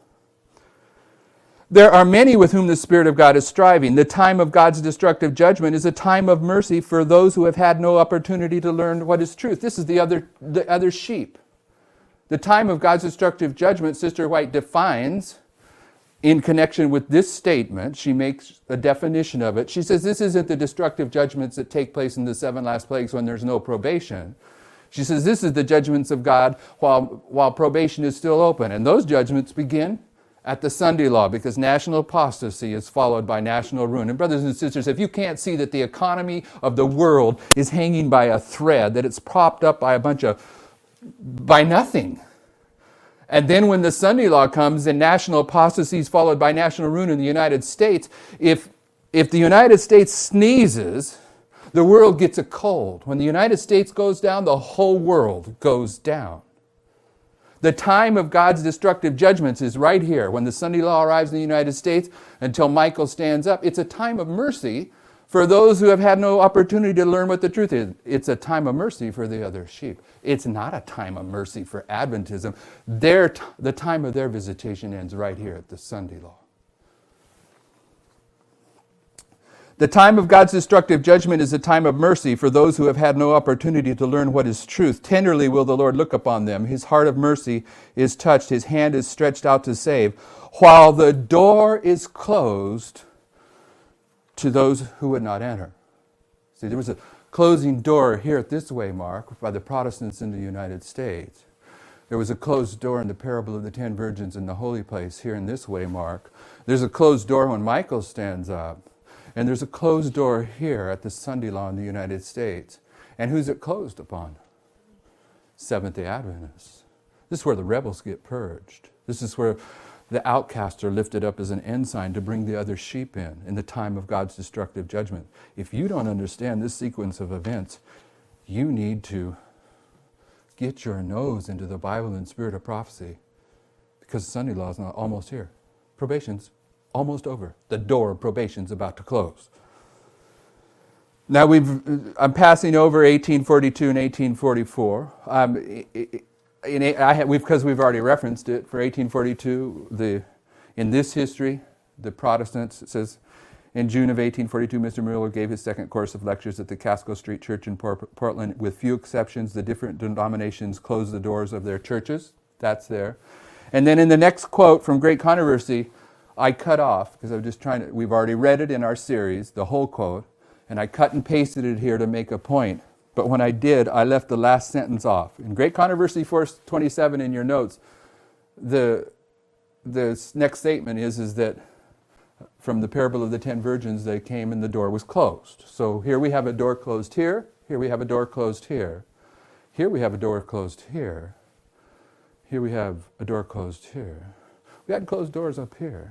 There are many with whom the Spirit of God is striving. The time of God's destructive judgment is a time of mercy for those who have had no opportunity to learn what is truth. This is the other sheep. The time of God's destructive judgment, Sister White defines in connection with this statement. She makes a definition of it. She says this isn't the destructive judgments that take place in the 7 last plagues when there's no probation. She says this is the judgments of God while probation is still open. And those judgments begin at the Sunday law, because national apostasy is followed by national ruin. And brothers and sisters, if you can't see that the economy of the world is hanging by a thread, that it's propped up by by nothing, and then when the Sunday law comes and national apostasy is followed by national ruin in the United States, if the United States sneezes, the world gets a cold. When the United States goes down, the whole world goes down. The time of God's destructive judgments is right here. When the Sunday law arrives in the United States until Michael stands up, it's a time of mercy for those who have had no opportunity to learn what the truth is. It's a time of mercy for the other sheep. It's not a time of mercy for Adventism. The time of their visitation ends right here at the Sunday law. The time of God's destructive judgment is a time of mercy for those who have had no opportunity to learn what is truth. Tenderly will the Lord look upon them. His heart of mercy is touched. His hand is stretched out to save. While the door is closed to those who would not enter. See, there was a closing door here at this way mark by the Protestants in the United States. There was a closed door in the parable of the 10 virgins in the holy place here in this way mark. There's a closed door when Michael stands up. And there's a closed door here at the Sunday law in the United States. And who's it closed upon? Seventh-day Adventists. This is where the rebels get purged. This is where the outcasts are lifted up as an ensign to bring the other sheep in the time of God's destructive judgment. If you don't understand this sequence of events, you need to get your nose into the Bible and spirit of prophecy, because Sunday law is not almost here. Probation's almost over. The door of probation's about to close. Now I'm passing over 1842 and 1844. Because we've already referenced it, for 1842, in this history, the Protestants, it says, in June of 1842, Mr. Mueller gave his second course of lectures at the Casco Street Church in Portland. With few exceptions, the different denominations closed the doors of their churches. That's there. And then in the next quote from Great Controversy, I cut off, because I'm just we've already read it in our series, the whole quote, and I cut and pasted it here to make a point. But when I did, I left the last sentence off. In Great Controversy 427 in your notes, the next statement is that from the parable of the 10 virgins, they came and the door was closed. So here we have a door closed here. Here we have a door closed here. Here we have a door closed here. Here we have a door closed here. We had closed doors up here.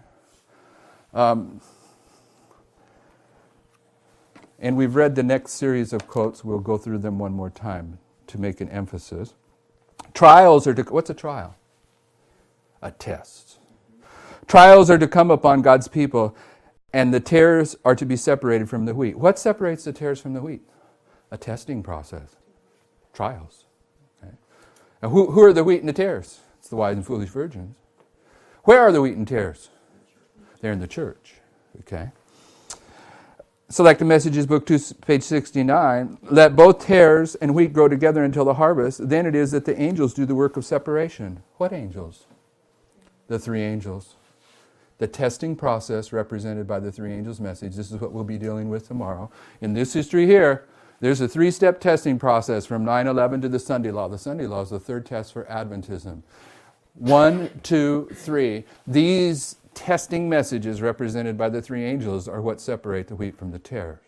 And we've read the next series of quotes. We'll go through them one more time to make an emphasis. Trials are to... What's a trial? A test. Trials are to come upon God's people, and the tares are to be separated from the wheat. What separates the tares from the wheat? A testing process. Trials. Okay. Now, who are the wheat and the tares? It's the wise and foolish virgins. Where are the wheat and tares? They're in the church. Okay. Select a Messages, Book 2, page 69. Let both tares and wheat grow together until the harvest. Then it is that the angels do the work of separation. What angels? The three angels. The testing process represented by the three angels' message. This is what we'll be dealing with tomorrow. In this history here, there's a three-step testing process from 9/11 to the Sunday law. The Sunday law is the third test for Adventism. 1, 2, 3. These testing messages represented by the three angels are what separate the wheat from the tares.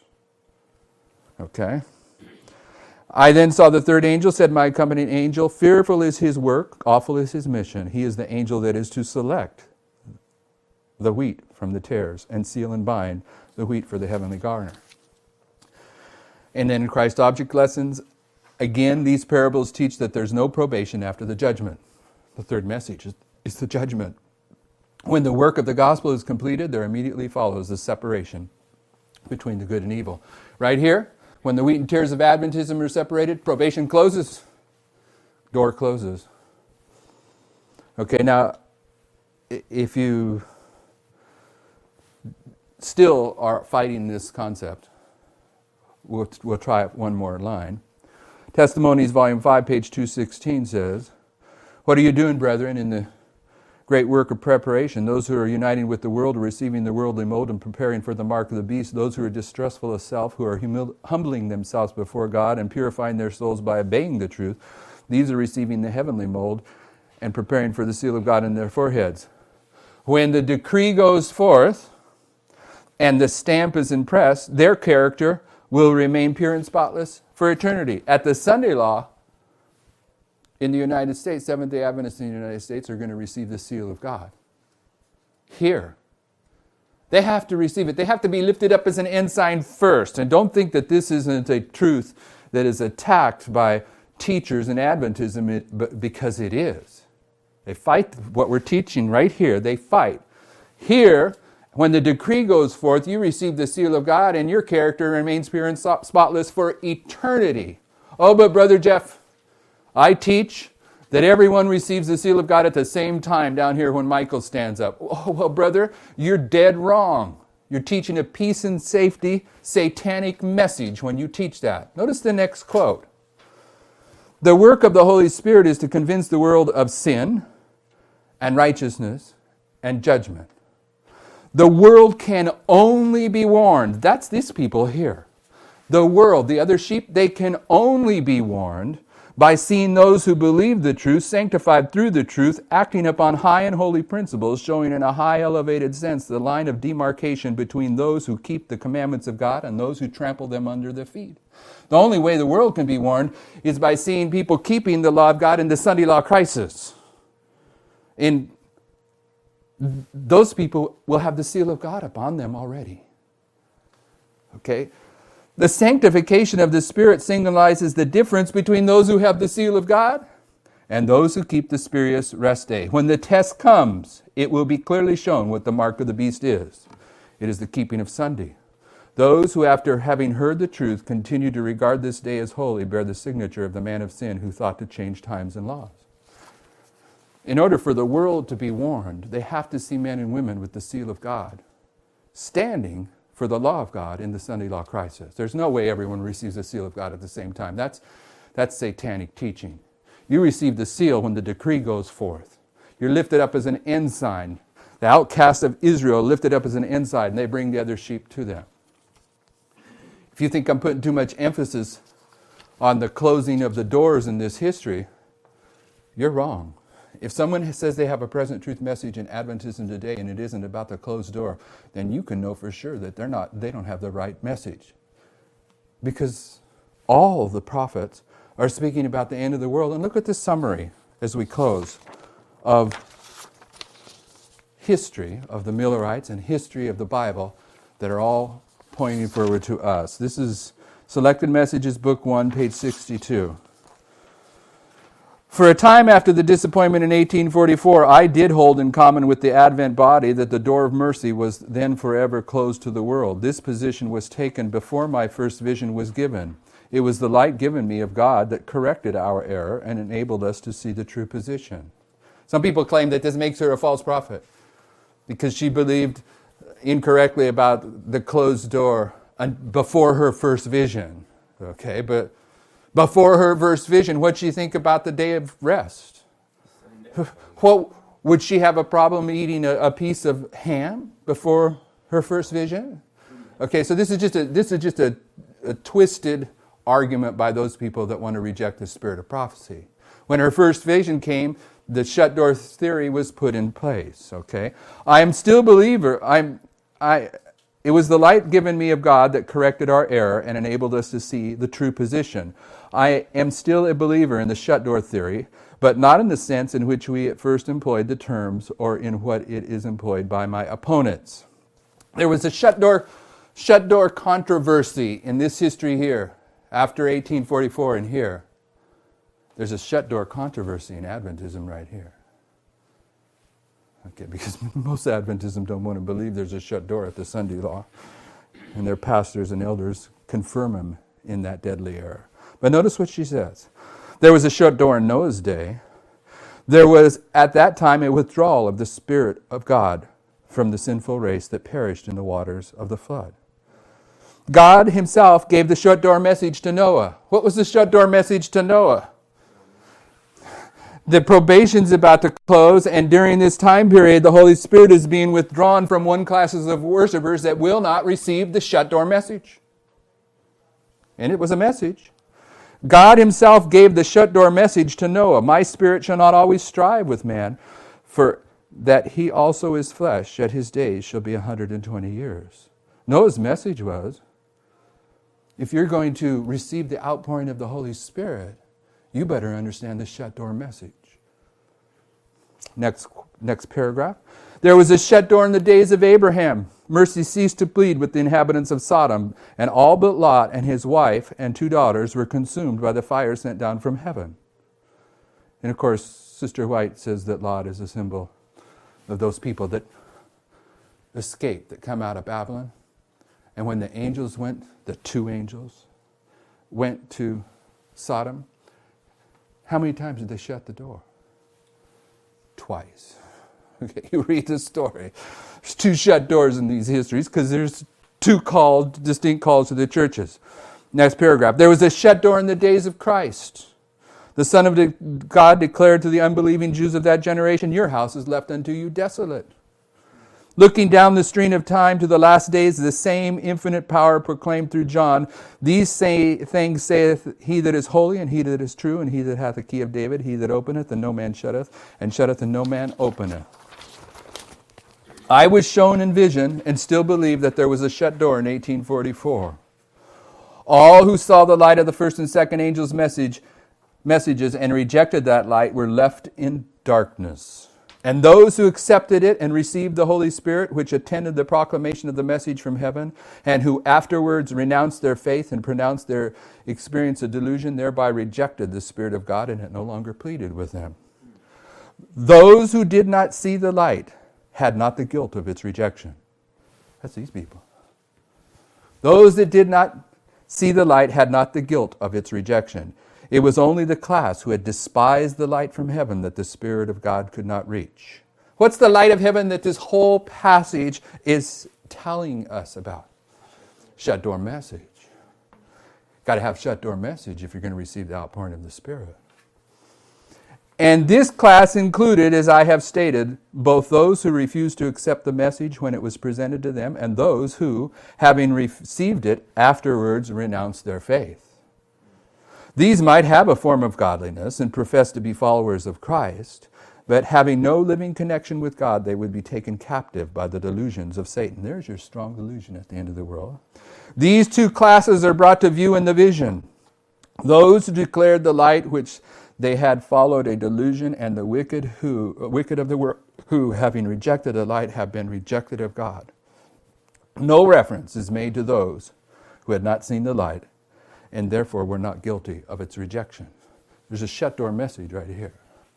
Okay? I then saw the third angel, said my accompanying angel, fearful is his work, awful is his mission. He is the angel that is to select the wheat from the tares and seal and bind the wheat for the heavenly garner. And then in Christ Object Lessons, again, these parables teach that there's no probation after the judgment. The third message is the judgment. When the work of the gospel is completed, there immediately follows the separation between the good and evil. Right here, when the wheat and tares of Adventism are separated, probation closes, door closes. Okay, now, if you still are fighting this concept, we'll try it one more line. Testimonies, Volume 5, page 216 says, what are you doing, brethren, in the great work of preparation? Those who are uniting with the world are receiving the worldly mold and preparing for the mark of the beast. Those who are distrustful of self, who are humbling themselves before God and purifying their souls by obeying the truth, these are receiving the heavenly mold and preparing for the seal of God in their foreheads. When the decree goes forth and the stamp is impressed, their character will remain pure and spotless for eternity. At the Sunday law, in the United States, Seventh-day Adventists in the United States are going to receive the seal of God. Here. They have to receive it. They have to be lifted up as an ensign first. And don't think that this isn't a truth that is attacked by teachers in Adventism, because it is. They fight what we're teaching right here. They fight. Here, when the decree goes forth, you receive the seal of God and your character remains pure and spotless for eternity. Oh, but Brother Jeff, I teach that everyone receives the seal of God at the same time down here when Michael stands up. Oh, well, brother, you're dead wrong. You're teaching a peace and safety satanic message when you teach that. Notice the next quote. The work of the Holy Spirit is to convince the world of sin and righteousness and judgment. The world can only be warned. That's these people here. The world, the other sheep, they can only be warned by seeing those who believe the truth, sanctified through the truth, acting upon high and holy principles, showing in a high elevated sense the line of demarcation between those who keep the commandments of God and those who trample them under their feet. The only way the world can be warned is by seeing people keeping the law of God in the Sunday law crisis. And those people will have the seal of God upon them already. Okay? The sanctification of the Spirit signalizes the difference between those who have the seal of God and those who keep the spurious rest day. When the test comes, it will be clearly shown what the mark of the beast is. It is the keeping of Sunday. Those who, after having heard the truth, continue to regard this day as holy bear the signature of the man of sin who thought to change times and laws. In order for the world to be warned, they have to see men and women with the seal of God standing for the law of God in the Sunday law crisis. There's no way everyone receives the seal of God at the same time. That's satanic teaching. You receive the seal when the decree goes forth. You're lifted up as an ensign. The outcasts of Israel lifted up as an ensign, and they bring the other sheep to them. If you think I'm putting too much emphasis on the closing of the doors in this history, you're wrong. If someone says they have a present truth message in Adventism today and it isn't about the closed door, then you can know for sure that they don't have the right message. Because all the prophets are speaking about the end of the world. And look at this summary as we close of history of the Millerites and history of the Bible that are all pointing forward to us. This is Selected Messages, Book 1, page 62. For a time after the disappointment in 1844, I did hold in common with the Advent body that the door of mercy was then forever closed to the world. This position was taken before my first vision was given. It was the light given me of God that corrected our error and enabled us to see the true position. Some people claim that this makes her a false prophet because she believed incorrectly about the closed door before her first vision. Okay, but before her first vision, what'd she think about the day of rest? What, would she have a problem eating a piece of ham before her first vision? Okay, so this is just a twisted argument by those people that want to reject the spirit of prophecy. When her first vision came, the shut door theory was put in place. Okay, I am still a believer. It was the light given me of God that corrected our error and enabled us to see the true position. I am still a believer in the shut door theory, but not in the sense in which we at first employed the terms or in what it is employed by my opponents. There was a shut door controversy in this history here after 1844 and here. There's a shut door controversy in Adventism right here. Okay, because most Adventism don't want to believe there's a shut door at the Sunday law. And their pastors and elders confirm them in that deadly error. But notice what she says. There was a shut door in Noah's day. There was at that time a withdrawal of the Spirit of God from the sinful race that perished in the waters of the flood. God himself gave the shut door message to Noah. What was the shut door message to Noah? The probation's about to close, and during this time period, the Holy Spirit is being withdrawn from one classes of worshipers that will not receive the shut door message. And it was a message. God himself gave the shut door message to Noah. My spirit shall not always strive with man, for that he also is flesh, yet his days shall be 120 years. Noah's message was, if you're going to receive the outpouring of the Holy Spirit, you better understand the shut door message. Next paragraph. There was a shut door in the days of Abraham. Mercy ceased to plead with the inhabitants of Sodom, and all but Lot and his wife and 2 daughters were consumed by the fire sent down from heaven. And of course, Sister White says that Lot is a symbol of those people that escape, that come out of Babylon. And when the angels went, the 2 angels, went to Sodom, how many times did they shut the door? Twice. Okay, you read the story. There's 2 shut doors in these histories because there's 2 distinct calls to the churches. Next paragraph. There was a shut door in the days of Christ. The Son of God declared to the unbelieving Jews of that generation, your house is left unto you desolate. Looking down the stream of time to the last days, the same infinite power proclaimed through John, these things saith he that is holy, and he that is true, and he that hath the key of David, he that openeth, and no man shutteth, and shutteth, and no man openeth. I was shown in vision, and still believe that there was a shut door in 1844. All who saw the light of the first and second angels' messages and rejected that light were left in darkness. And those who accepted it and received the Holy Spirit, which attended the proclamation of the message from heaven, and who afterwards renounced their faith and pronounced their experience of delusion, thereby rejected the Spirit of God, and it no longer pleaded with them. Those who did not see the light had not the guilt of its rejection. That's these people. Those that did not see the light had not the guilt of its rejection. It was only the class who had despised the light from heaven that the Spirit of God could not reach. What's the light of heaven that this whole passage is telling us about? Shut door message. Got to have shut door message if you're going to receive the outpouring of the Spirit. And this class included, as I have stated, both those who refused to accept the message when it was presented to them, and those who, having received it, afterwards renounced their faith. These might have a form of godliness and profess to be followers of Christ, but having no living connection with God, they would be taken captive by the delusions of Satan. There's your strong delusion at the end of the world. These 2 classes are brought to view in the vision. Those who declared the light which they had followed a delusion, and the wicked of the world, who, having rejected the light, have been rejected of God. No reference is made to those who had not seen the light, and therefore were not guilty of its rejection. There's a shut door message right here.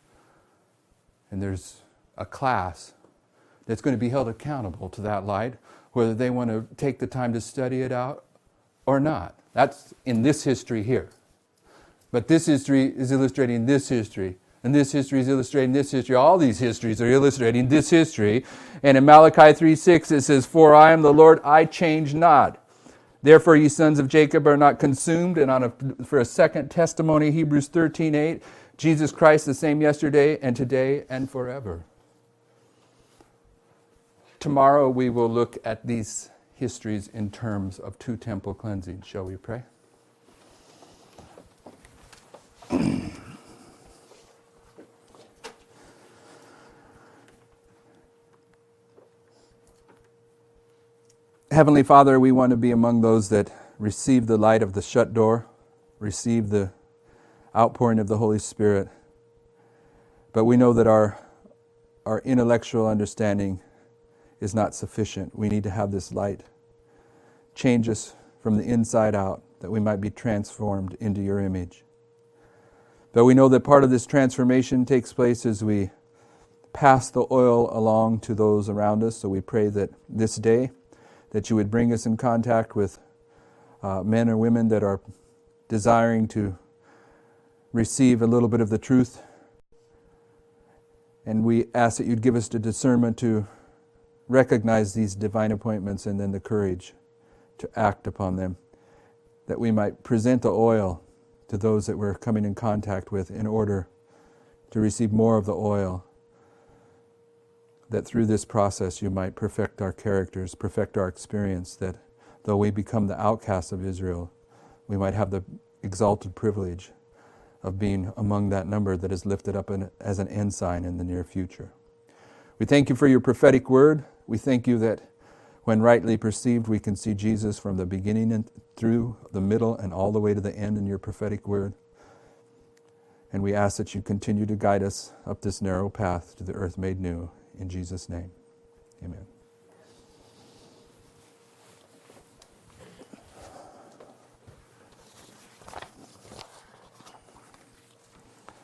And there's a class that's going to be held accountable to that light, whether they want to take the time to study it out or not. That's in this history here. But this history is illustrating this history, and this history is illustrating this history. All these histories are illustrating this history. And in Malachi 3:6 it says, for I am the Lord, I change not. Therefore, ye sons of Jacob are not consumed. And for a second testimony, Hebrews 13:8, Jesus Christ the same yesterday and today and forever. Tomorrow we will look at these histories in terms of 2 temple cleansings. Shall we pray? Heavenly Father, we want to be among those that receive the light of the shut door, receive the outpouring of the Holy Spirit. But we know that our intellectual understanding is not sufficient. We need to have this light change us from the inside out, that we might be transformed into your image. But we know that part of this transformation takes place as we pass the oil along to those around us. So we pray that this day, that you would bring us in contact with men or women that are desiring to receive a little bit of the truth. And we ask that you'd give us the discernment to recognize these divine appointments and then the courage to act upon them, that we might present the oil to those that we're coming in contact with in order to receive more of the oil, that through this process you might perfect our characters, perfect our experience, that though we become the outcasts of Israel, we might have the exalted privilege of being among that number that is lifted up as an ensign in the near future. We thank you for your prophetic word. We thank you that when rightly perceived, we can see Jesus from the beginning and through the middle and all the way to the end in your prophetic word. And we ask that you continue to guide us up this narrow path to the earth made new. In Jesus' name, amen.